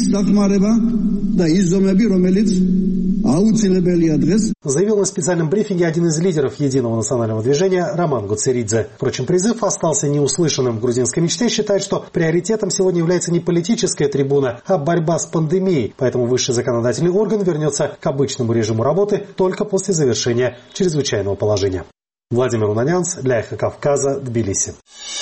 Заявил на специальном брифинге один из лидеров Единого национального движения Роман Гуцеридзе. Впрочем, призыв остался неуслышанным. В грузинской мечте считают, что приоритетом сегодня является не политическая трибуна, а борьба с пандемией. Поэтому высший законодательный орган вернется к обычному режиму работы только после завершения чрезвычайного положения. Владимир Унанянц для Эхо Кавказа, Тбилиси.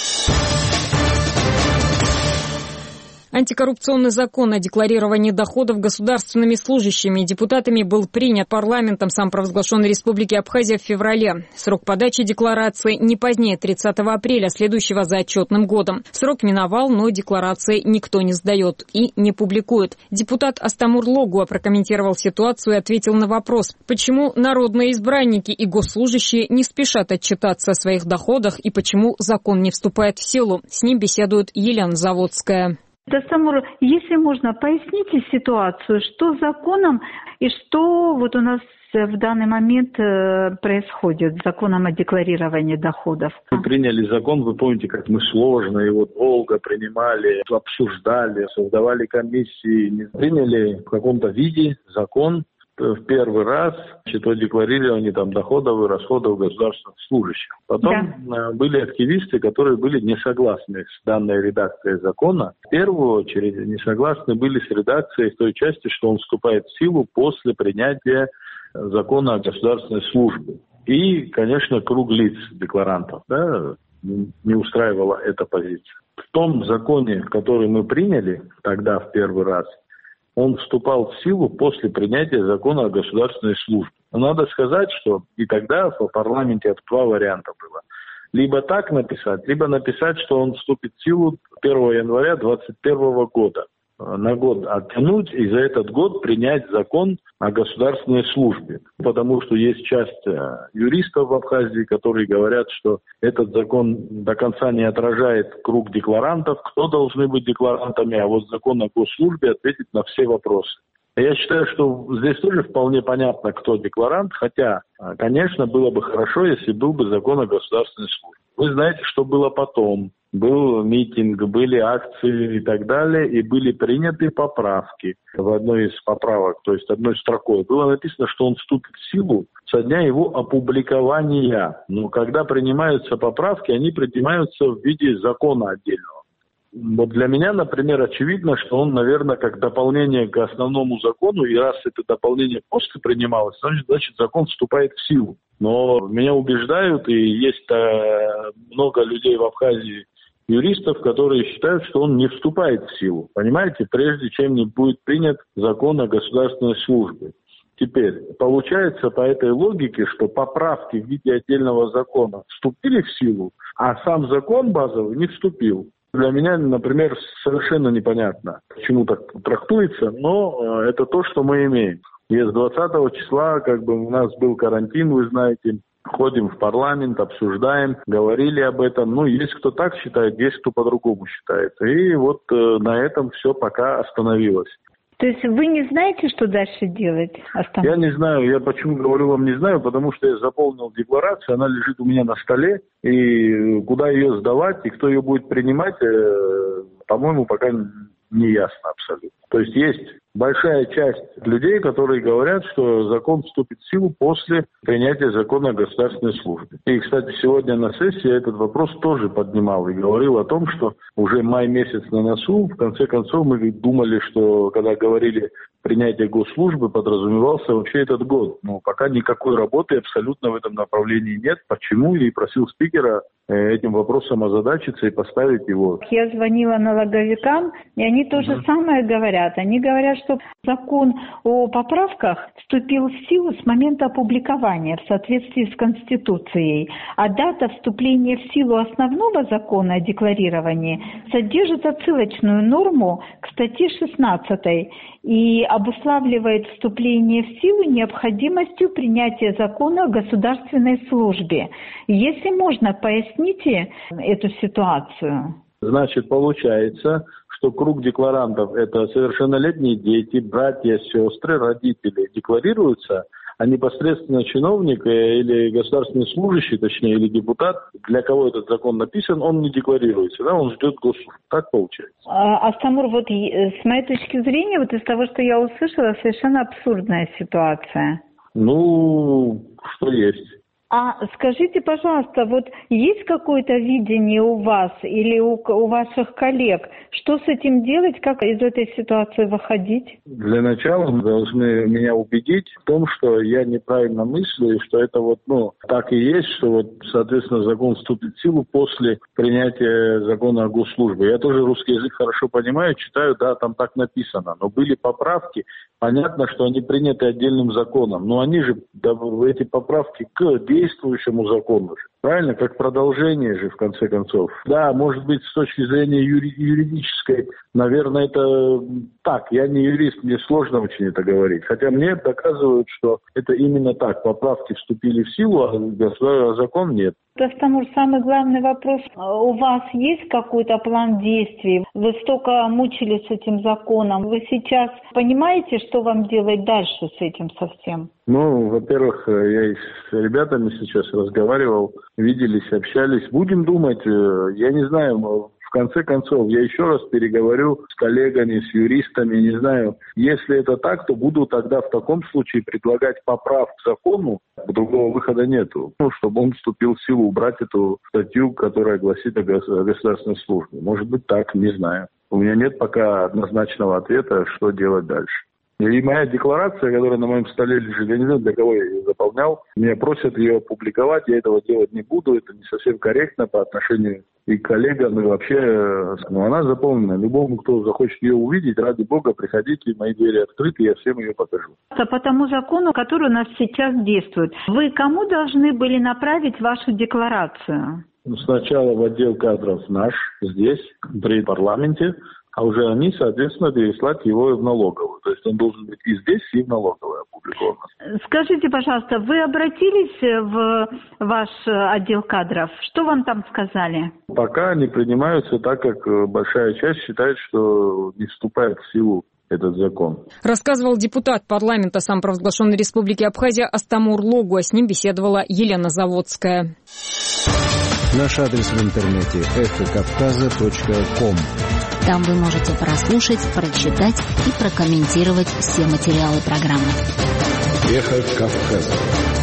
Антикоррупционный закон о декларировании доходов государственными служащими и депутатами был принят парламентом самопровозглашенной Республики Абхазия в феврале. Срок подачи декларации не позднее тридцатого апреля, следующего за отчетным годом. Срок миновал, но декларации никто не сдает и не публикует. Депутат Астамур Логуа прокомментировал ситуацию и ответил на вопрос, почему народные избранники и госслужащие не спешат отчитаться о своих доходах и почему закон не вступает в силу. С ним беседует Елена Заводская. Астамур, если можно, поясните ситуацию, что с законом и что вот у нас в данный момент происходит с законом о декларировании доходов? Мы приняли закон, вы помните, как мы сложно его долго принимали, обсуждали, создавали комиссии. Приняли в каком-то виде закон в первый раз, что декларирование там доходов и расходов государственных служащих. Потом да. были активисты, которые были не согласны с данной редакцией закона. В первую очередь не согласны были с редакцией в той части, что он вступает в силу после принятия закона о государственной службе. И, конечно, круг лиц декларантов, да, не устраивала эта позиция. В том законе, который мы приняли тогда в первый раз, он вступал в силу после принятия закона о государственной службе. Но надо сказать, что и тогда в парламенте два варианта было. Либо так написать, либо написать, что он вступит в силу первого января две тысячи двадцать первого года. На год оттянуть и за этот год принять закон о государственной службе. Потому что есть часть юристов в Абхазии, которые говорят, что этот закон до конца не отражает круг декларантов, кто должны быть декларантами, а вот закон о госслужбе ответит на все вопросы. Я считаю, что здесь тоже вполне понятно, кто декларант, хотя, конечно, было бы хорошо, если был бы закон о государственной службе. Вы знаете, что было потом. Был митинг, были акции и так далее, и были приняты поправки. В одной из поправок, то есть одной строкой, было написано, что он вступит в силу со дня его опубликования. Но когда принимаются поправки, они принимаются в виде закона отдельного. Вот для меня, например, очевидно, что он, наверное, как дополнение к основному закону, и раз это дополнение после принималось, значит, значит закон вступает в силу. Но меня убеждают, и есть э, много людей в Абхазии, юристов, которые считают, что он не вступает в силу. Понимаете, прежде чем не будет принят закон о государственной службе. Теперь, получается по этой логике, что поправки в виде отдельного закона вступили в силу, а сам закон базовый не вступил. Для меня, например, совершенно непонятно, почему так трактуется, но это то, что мы имеем. И с двадцатого числа как бы у нас был карантин, вы знаете, ходим в парламент, обсуждаем, говорили об этом. Ну, есть кто так считает, есть кто по-другому считает. И вот э, на этом все пока остановилось. То есть вы не знаете, что дальше делать? Останов... Я не знаю. Я почему говорю вам не знаю, потому что я заполнил декларацию, она лежит у меня на столе, и куда ее сдавать, и кто ее будет принимать, э, по-моему, пока не ясно абсолютно. То есть есть большая часть людей, которые говорят, что закон вступит в силу после принятия закона о государственной службе. И, кстати, сегодня на сессии этот вопрос тоже поднимал и говорил о том, что уже май месяц на носу, в конце концов мы думали, что когда говорили принятие госслужбы, подразумевался вообще этот год. Но пока никакой работы абсолютно в этом направлении нет. Почему? И просил спикера этим вопросом озадачиться и поставить его. Я звонила налоговикам, и они то же самое говорят. Они говорят, что закон о поправках вступил в силу с момента опубликования в соответствии с Конституцией, а дата вступления в силу основного закона о декларировании содержит отсылочную норму к статье шестнадцатой и обуславливает вступление в силу необходимостью принятия закона о государственной службе. Если можно, поясните эту ситуацию. Значит, получается, что круг декларантов – это совершеннолетние дети, братья, сестры, родители декларируются, А непосредственно чиновник или государственный служащий, точнее, или депутат, для кого этот закон написан, он не декларируется, да, он ждет госслужбы. Так получается. А, Астамур, вот с моей точки зрения, вот из того, что я услышала, совершенно абсурдная ситуация. Ну, что есть. А скажите, пожалуйста, вот есть какое-то видение у вас или у, у ваших коллег, что с этим делать, как из этой ситуации выходить? Для начала вы должны меня убедить в том, что я неправильно мыслю, и что это вот, ну, так и есть, что вот, соответственно, закон вступит в силу после принятия закона о госслужбе. Я тоже русский язык хорошо понимаю, читаю, да, там так написано, но были поправки, понятно, что они приняты отдельным законом, но они же, да, эти поправки к действующему закону же. Правильно? Как продолжение же, в конце концов. Да, может быть, с точки зрения юри- юридической, наверное, это так. Я не юрист, мне сложно очень это говорить. Хотя мне доказывают, что это именно так. Поправки вступили в силу, а закон нет. Астамур, самый главный вопрос. У вас есть какой-то план действий? Вы столько мучились с этим законом. Вы сейчас понимаете, что вам делать дальше с этим совсем? Ну, во-первых, я и с ребятами сейчас разговаривал, виделись, общались. Будем думать, я не знаю, в конце концов, я еще раз переговорю с коллегами, с юристами, не знаю. Если это так, то буду тогда в таком случае предлагать поправку к закону, другого выхода нету. Ну, чтобы он вступил в силу, убрать эту статью, которая гласит о государственной службе. Может быть так, не знаю. У меня нет пока однозначного ответа, что делать дальше. И моя декларация, которая на моем столе лежит, я не знаю, для кого я ее заполнял, меня просят ее опубликовать, я этого делать не буду, это не совсем корректно по отношению и к коллегам, и вообще, ну, она заполнена. Любому, кто захочет ее увидеть, ради бога, приходите, мои двери открыты, я всем ее покажу. По тому закону, который у нас сейчас действует, вы кому должны были направить вашу декларацию? Сначала в отдел кадров наш, здесь, при парламенте, а уже они, соответственно, переслать его в налоговую. То есть он должен быть и здесь, и в налоговой опубликован. Скажите, пожалуйста, вы обратились в ваш отдел кадров? Что вам там сказали? Пока не принимаются, так как большая часть считает, что не вступает в силу этот закон. Рассказывал депутат парламента самопровозглашенной Республики Абхазия Астамур Логу. С ним беседовала Елена Заводская. Наш адрес в интернете эхо кавказа точка ком. Там вы можете прослушать, прочитать и прокомментировать все материалы программы. Эхо Кавказа.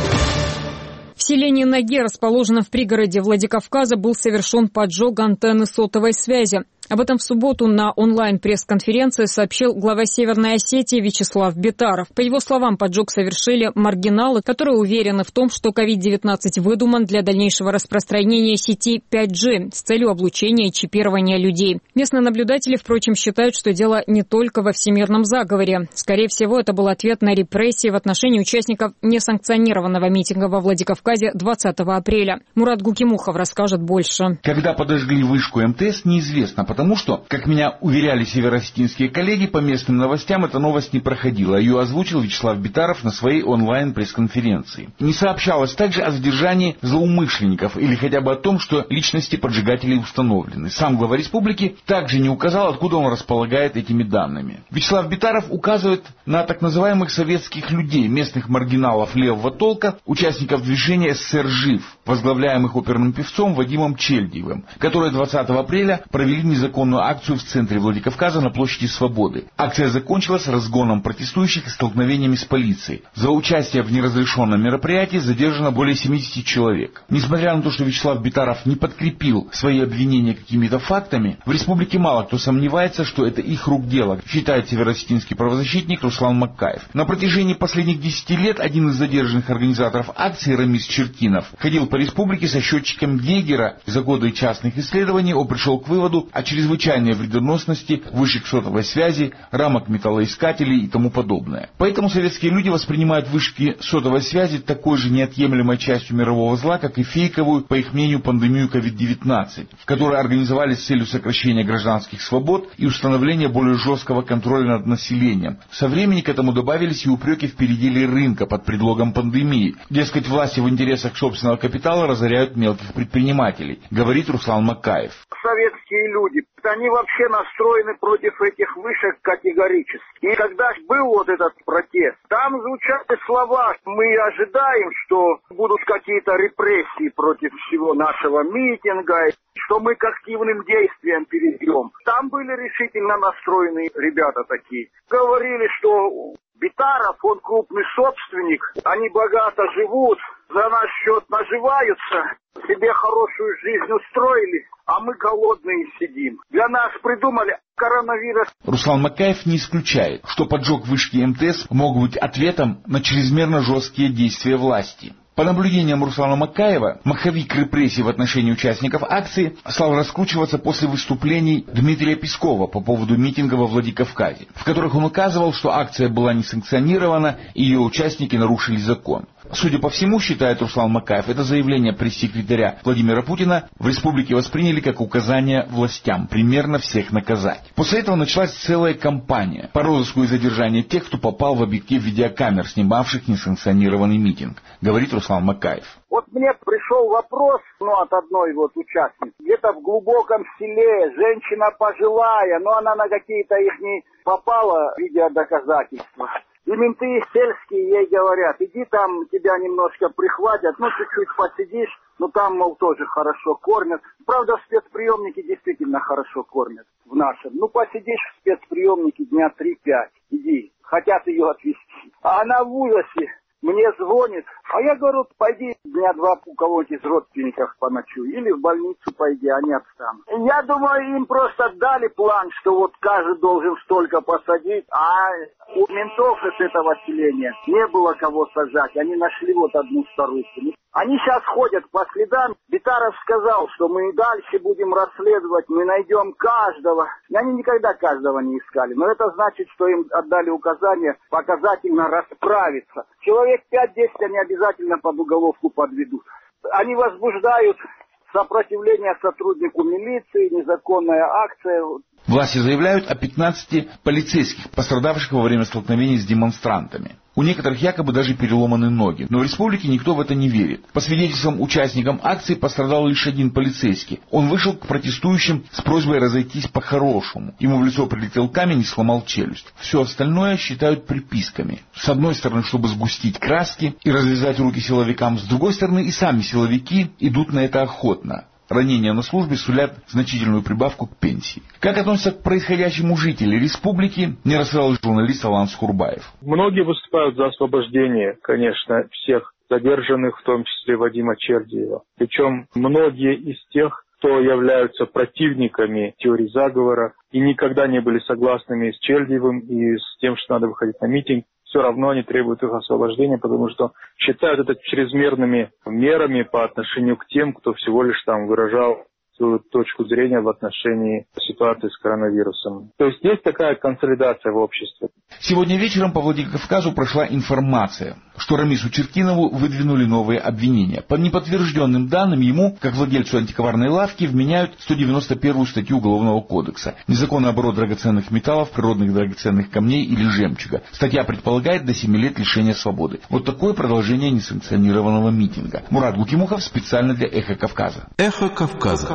В селении Наге, расположенном в пригороде Владикавказа, был совершен поджог антенны сотовой связи. Об этом в субботу на онлайн-пресс-конференции сообщил глава Северной Осетии Вячеслав Битаров. По его словам, поджог совершили маргиналы, которые уверены в том, что ковид девятнадцать выдуман для дальнейшего распространения сети пять джи с целью облучения и чипирования людей. Местные наблюдатели, впрочем, считают, что дело не только во всемирном заговоре. Скорее всего, это был ответ на репрессии в отношении участников несанкционированного митинга во Владикавказе двадцатого апреля. Мурат Гукимухов расскажет больше. Когда подожгли вышку эм тэ эс, неизвестно, потому что, как меня уверяли североосетинские коллеги, по местным новостям эта новость не проходила. Ее озвучил Вячеслав Битаров на своей онлайн-пресс-конференции. Не сообщалось также о задержании злоумышленников или хотя бы о том, что личности поджигателей установлены. Сам глава республики также не указал, откуда он располагает этими данными. Вячеслав Битаров указывает на так называемых советских людей, местных маргиналов левого толка, участников движения эс эс эс эр «Жив», возглавляемых оперным певцом Вадимом Чельдиевым, которые двадцатого апреля провели незаконную акцию в центре Владикавказа на площади Свободы. Акция закончилась разгоном протестующих и столкновениями с полицией. За участие в неразрешенном мероприятии задержано более семидесяти человек. Несмотря на то, что Вячеслав Битаров не подкрепил свои обвинения какими-то фактами, в республике мало кто сомневается, что это их рук дело, считает североосетинский правозащитник Руслан Маккаев. На протяжении последних десяти лет один из задержанных организаторов акции, Рамис Черкинов, ходил по республике со счетчиком Гейгера. За годы частных исследований он пришел к выводу о чрезвычайной вредоносности вышек сотовой связи, рамок металлоискателей и тому подобное. Поэтому советские люди воспринимают вышки сотовой связи такой же неотъемлемой частью мирового зла, как и фейковую, по их мнению, пандемию ковид девятнадцать, которую организовали с целью сокращения гражданских свобод и установления более жесткого контроля над населением. Со временем к этому добавились и упреки в переделе рынка под предлогом пандемии. Дескать, власти в интересах интересах собственного капитала разоряют мелких предпринимателей, говорит Руслан Макаев. Советские люди, они вообще настроены против этих вышек категорически. И когда был вот этот протест, там звучали слова: мы ожидаем, что будут какие-то репрессии против всего нашего митинга, что мы к активным действиям перейдем. Там были решительно настроенные ребята такие. Говорили, что Битаров, он крупный собственник, они богато живут, за наш счет наживаются, себе хорошую жизнь устроили, а мы голодные сидим. Для нас придумали коронавирус. Руслан Макаев не исключает, что поджог вышки эм тэ эс мог быть ответом на чрезмерно жесткие действия власти. По наблюдениям Руслана Макаева, маховик репрессий в отношении участников акции стал раскручиваться после выступлений Дмитрия Пескова по поводу митинга во Владикавказе, в которых он указывал, что акция была несанкционирована и ее участники нарушили закон. Судя по всему, считает Руслан Макаев, это заявление пресс-секретаря Владимира Путина в республике восприняли как указание властям примерно всех наказать. После этого началась целая кампания по розыску и задержанию тех, кто попал в объектив видеокамер, снимавших несанкционированный митинг, говорит Руслан Макаев. Вот мне пришел вопрос, ну, от одной вот участницы. Где-то в глубоком селе, женщина пожилая, но она на какие-то их не попала видеодоказательства. И менты сельские ей говорят: иди там, тебя немножко прихватят, ну чуть-чуть посидишь, ну там, мол, тоже хорошо кормят. Правда, в спецприемнике действительно хорошо кормят в нашем. Ну посидишь в спецприемнике дня три-пять, иди, хотят ее отвезти. А она в ужасе мне звонит, а я говорю: пойди дня два у кого-нибудь из родственников поночуй, или в больницу пойди, они отстанут. Я думаю, им просто дали план, что вот каждый должен столько посадить, а у ментов из этого селения не было кого сажать, они нашли вот одну старуху. Они сейчас ходят по следам. Битаров сказал, что мы и дальше будем расследовать, мы найдем каждого. И они никогда каждого не искали, но это значит, что им отдали указание показательно расправиться. Человек пять-десять они обязательно под уголовку подведут. Они возбуждают сопротивление сотруднику милиции, незаконная акция. Власти заявляют о пятнадцати полицейских, пострадавших во время столкновений с демонстрантами. У некоторых якобы даже переломаны ноги, но в республике никто в это не верит. По свидетельствам участникам акции пострадал лишь один полицейский. Он вышел к протестующим с просьбой разойтись по-хорошему. Ему в лицо прилетел камень и сломал челюсть. Все остальное считают приписками. С одной стороны, чтобы сгустить краски и развязать руки силовикам, с другой стороны, и сами силовики идут на это охотно. Ранения на службе сулят значительную прибавку к пенсии. Как относятся к происходящему жители республики, не рассказал журналист Алан Скурбаев. Многие выступают за освобождение, конечно, всех задержанных, в том числе Вадима Чердиева. Причем многие из тех, кто являются противниками теории заговора и никогда не были согласными с Чердиевым и с тем, что надо выходить на митинг, все равно они требуют их освобождения, потому что считают это чрезмерными мерами по отношению к тем, кто всего лишь там выражал свою точку зрения в отношении ситуации с коронавирусом. То есть есть такая консолидация в обществе. Сегодня вечером по Владикавказу прошла информация, что Рамису Черкинову выдвинули новые обвинения. По неподтвержденным данным, ему, как владельцу антикварной лавки, вменяют сто девяносто первую статью Уголовного кодекса. Незаконный оборот драгоценных металлов, природных драгоценных камней или жемчуга. Статья предполагает до семи лет лишения свободы. Вот такое продолжение несанкционированного митинга. Мурат Гукимухов специально для «Эхо Кавказа». «Эхо Кавказа».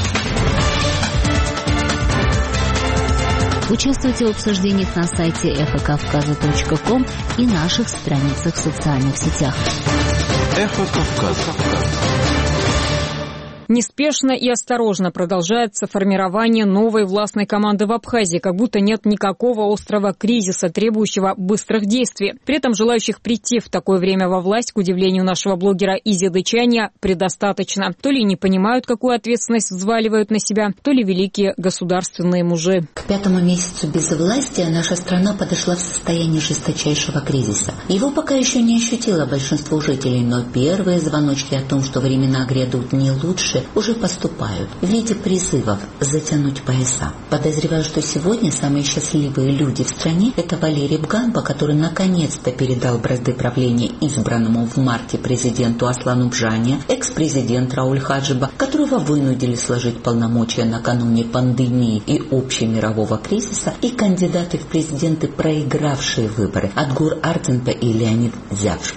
Участвуйте в обсуждениях на сайте эхо кавказа точка ком и наших страницах в социальных сетях. «Эхо Кавказа». Неспешно и осторожно продолжается формирование новой властной команды в Абхазии, как будто нет никакого острого кризиса, требующего быстрых действий. При этом желающих прийти в такое время во власть, к удивлению нашего блогера Изи Дычаня, предостаточно. То ли не понимают, какую ответственность взваливают на себя, то ли великие государственные мужи. К пятому месяцу безвластия наша страна подошла в состояние жесточайшего кризиса. Его пока еще не ощутило большинство жителей, но первые звоночки о том, что времена грядут не лучше, уже поступают в виде призывов затянуть пояса. Подозреваю, что сегодня самые счастливые люди в стране – это Валерий Бганба, который наконец-то передал бразды правления избранному в марте президенту Аслану Бжане, экс-президент Рауль Хаджиба, которого вынудили сложить полномочия накануне пандемии и общемирового кризиса, и кандидаты в президенты, проигравшие выборы – Адгур Арденпе и Леонид Зявшпа.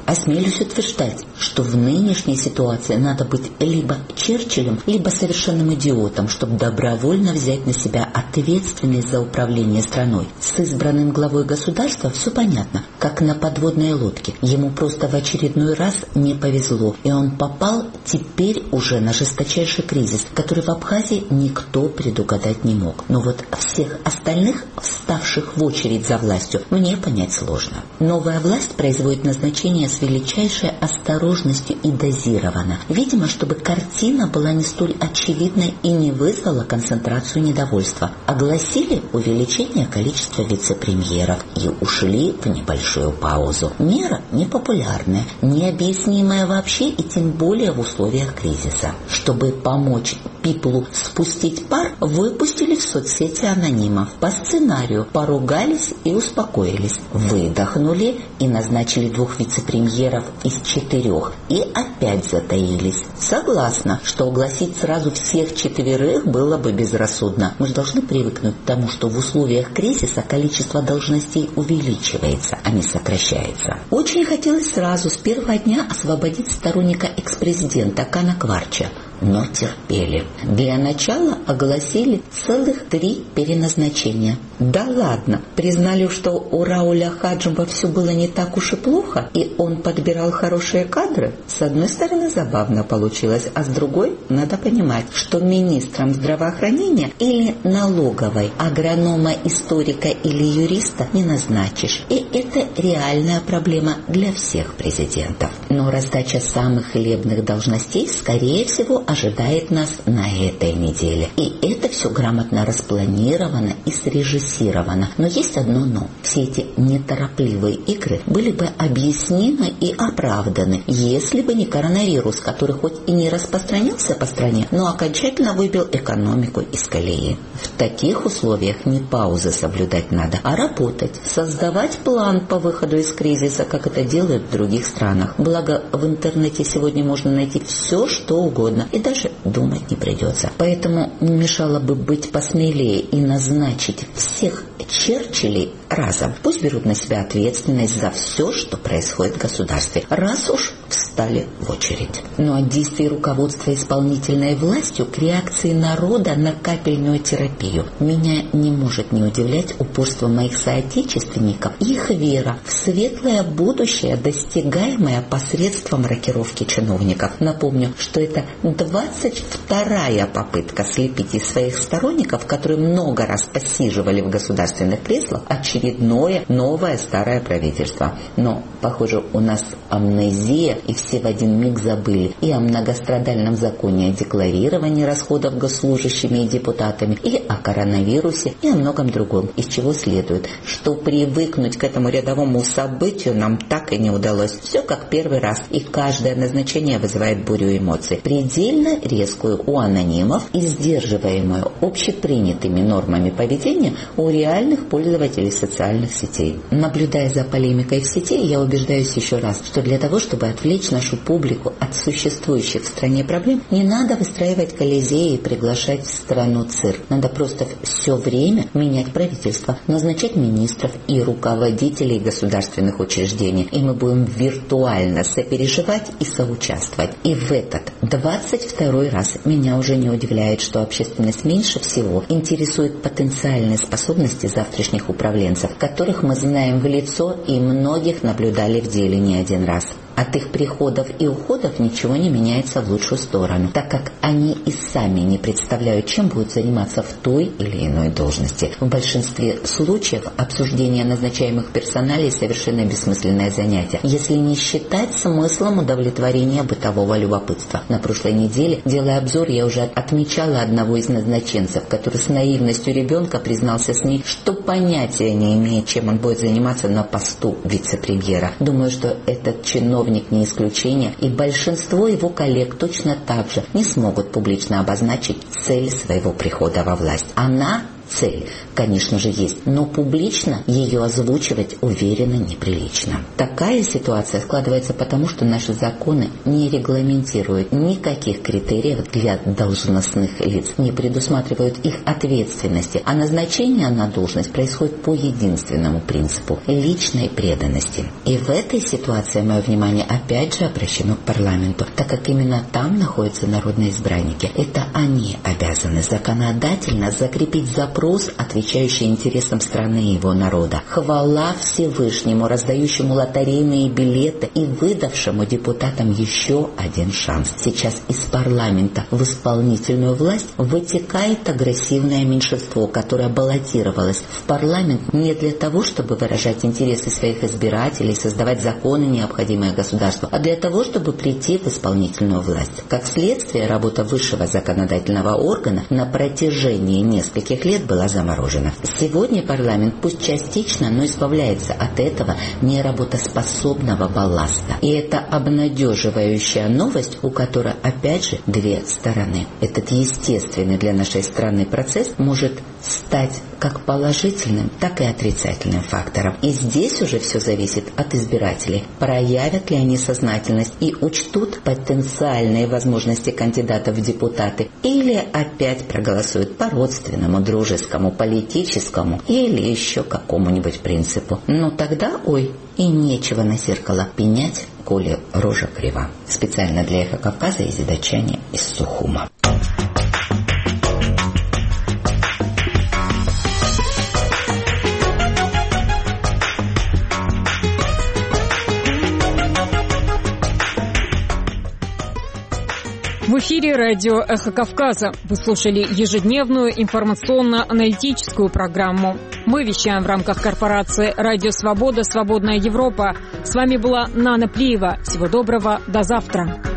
Осмелюсь утверждать, что в нынешней ситуации надо быть либо Черчиллем, либо совершенным идиотом, чтобы добровольно взять на себя ответственность за управление страной. С избранным главой государства все понятно, как на подводной лодке. Ему просто в очередной раз не повезло, и он попал теперь уже на жесточайший кризис, который в Абхазии никто предугадать не мог. Но вот всех остальных, вставших в очередь за властью, мне понять сложно. Новая власть производит назначение с величайшей осторожностью и дозировано. Видимо, чтобы картина была не столь очевидной и не вызвала концентрацию недовольства. Огласили увеличение количества вице-премьеров и ушли в небольшую паузу. Мера непопулярная, необъяснимая вообще и тем более в условиях кризиса. Чтобы помочь Пиплу спустить пар, выпустили в соцсети анонимов. По сценарию поругались и успокоились. Выдохнули и назначили двух вице-премьеров из четырех. И опять затаились. Согласна, что огласить сразу всех четверых было бы безрассудно. Мы же должны привыкнуть к тому, что в условиях кризиса количество должностей увеличивается, а не сокращается. Очень хотелось сразу с первого дня освободить сторонника экс-президента Кана Кварча. Но терпели. Для начала огласили целых три переназначения. Да ладно, признали, что у Рауля Хаджиба все было не так уж и плохо, и он подбирал хорошие кадры. С одной стороны, забавно получилось, а с другой, надо понимать, что министром здравоохранения или налоговой агронома, историка или юриста не назначишь. И это реальная проблема для всех президентов. Но раздача самых хлебных должностей, скорее всего, ожидает нас на этой неделе. И это все грамотно распланировано и срежиссировано. Но есть одно «но». Все эти неторопливые игры были бы объяснимы и оправданы, если бы не коронавирус, который хоть и не распространился по стране, но окончательно выбил экономику из колеи. В таких условиях не паузы соблюдать надо, а работать, создавать план по выходу из кризиса, как это делают в других странах. Благо, в интернете сегодня можно найти все, что угодно, и даже думать не придется. Поэтому не мешало бы быть посмелее и назначить всех Черчиллей разом. Пусть берут на себя ответственность за все, что происходит в государстве, раз уж встали в очередь. Но от действий руководства исполнительной властью к реакции народа на капельную терапию меня не может не удивлять упорство моих соотечественников и их вера в светлое будущее, достигаемое посредством рокировки чиновников. Напомню, что это двадцать вторая попытка слепить из своих сторонников, которые много раз посиживали в государственных креслах, очередное новое старое правительство. Но, похоже, у нас амнезия, и все в один миг забыли и о многострадальном законе о декларировании расходов госслужащими и депутатами, и о коронавирусе, и о многом другом, из чего следует, что привыкнуть к этому рядовому событию нам так и не удалось. Все как первый раз, и каждое назначение вызывает бурю эмоций. Предельно резкую у анонимов и сдерживаемую общепринятыми нормами поведения у реальных пользователей социальных сетей. Наблюдая за полемикой в сети, я убеждаюсь еще раз, что для того, чтобы отвлечь нашу публику от существующих в стране проблем, не надо выстраивать колизеи и приглашать в страну цирк. Надо просто все время менять правительство, назначать министров и руководителей государственных учреждений. И мы будем виртуально сопереживать и соучаствовать. И в этот двадцать второй раз меня уже не удивляет, что общественность меньше всего интересует потенциальные способности завтрашних управленцев, которых мы знаем в лицо и многих наблюдали в деле не один раз. От их приходов и уходов ничего не меняется в лучшую сторону, так как они и сами не представляют, чем будут заниматься в той или иной должности. В большинстве случаев обсуждение назначаемых персоналей совершенно бессмысленное занятие, если не считать смыслом удовлетворения бытового любопытства. На прошлой неделе, делая обзор, я уже отмечала одного из назначенцев, который с наивностью ребенка признался СМИ, что понятия не имеет, чем он будет заниматься на посту вице-премьера. Думаю, что этот чиновник не исключение, и большинство его коллег точно так же не смогут публично обозначить цель своего прихода во власть. Она цель, конечно же, есть, но публично ее озвучивать уверенно неприлично. Такая ситуация складывается потому, что наши законы не регламентируют никаких критериев для должностных лиц, не предусматривают их ответственности, а назначение на должность происходит по единственному принципу – личной преданности. И в этой ситуации мое внимание опять же обращено к парламенту, так как именно там находятся народные избранники. Это они обязаны законодательно закрепить запрос, отвечающий интересам страны и его народа. Хвала Всевышнему, раздающему лотерейные билеты и выдавшему депутатам еще один шанс. Сейчас из парламента в исполнительную власть вытекает агрессивное меньшинство, которое баллотировалось в парламент не для того, чтобы выражать интересы своих избирателей, создавать законы, необходимые государству, а для того, чтобы прийти в исполнительную власть. Как следствие, работа высшего законодательного органа на протяжении нескольких лет была заморожена. Сегодня парламент, пусть частично, но избавляется от этого неработоспособного балласта. И это обнадеживающая новость, у которой опять же две стороны. Этот естественный для нашей страны процесс может стать как положительным, так и отрицательным фактором. И здесь уже все зависит от избирателей. Проявят ли они сознательность и учтут потенциальные возможности кандидатов в депутаты, или опять проголосуют по родственному, дружескому, политическому или еще какому-нибудь принципу. Но тогда, ой, и нечего на зеркало пенять, коли рожа крива. Специально для «Эхо Кавказа» из Дачани из Сухума. В эфире радио «Эхо Кавказа». Вы слушали ежедневную информационно-аналитическую программу. Мы вещаем в рамках корпорации «Радио Свобода. Свободная Европа». С вами была Нана Плиева. Всего доброго. До завтра.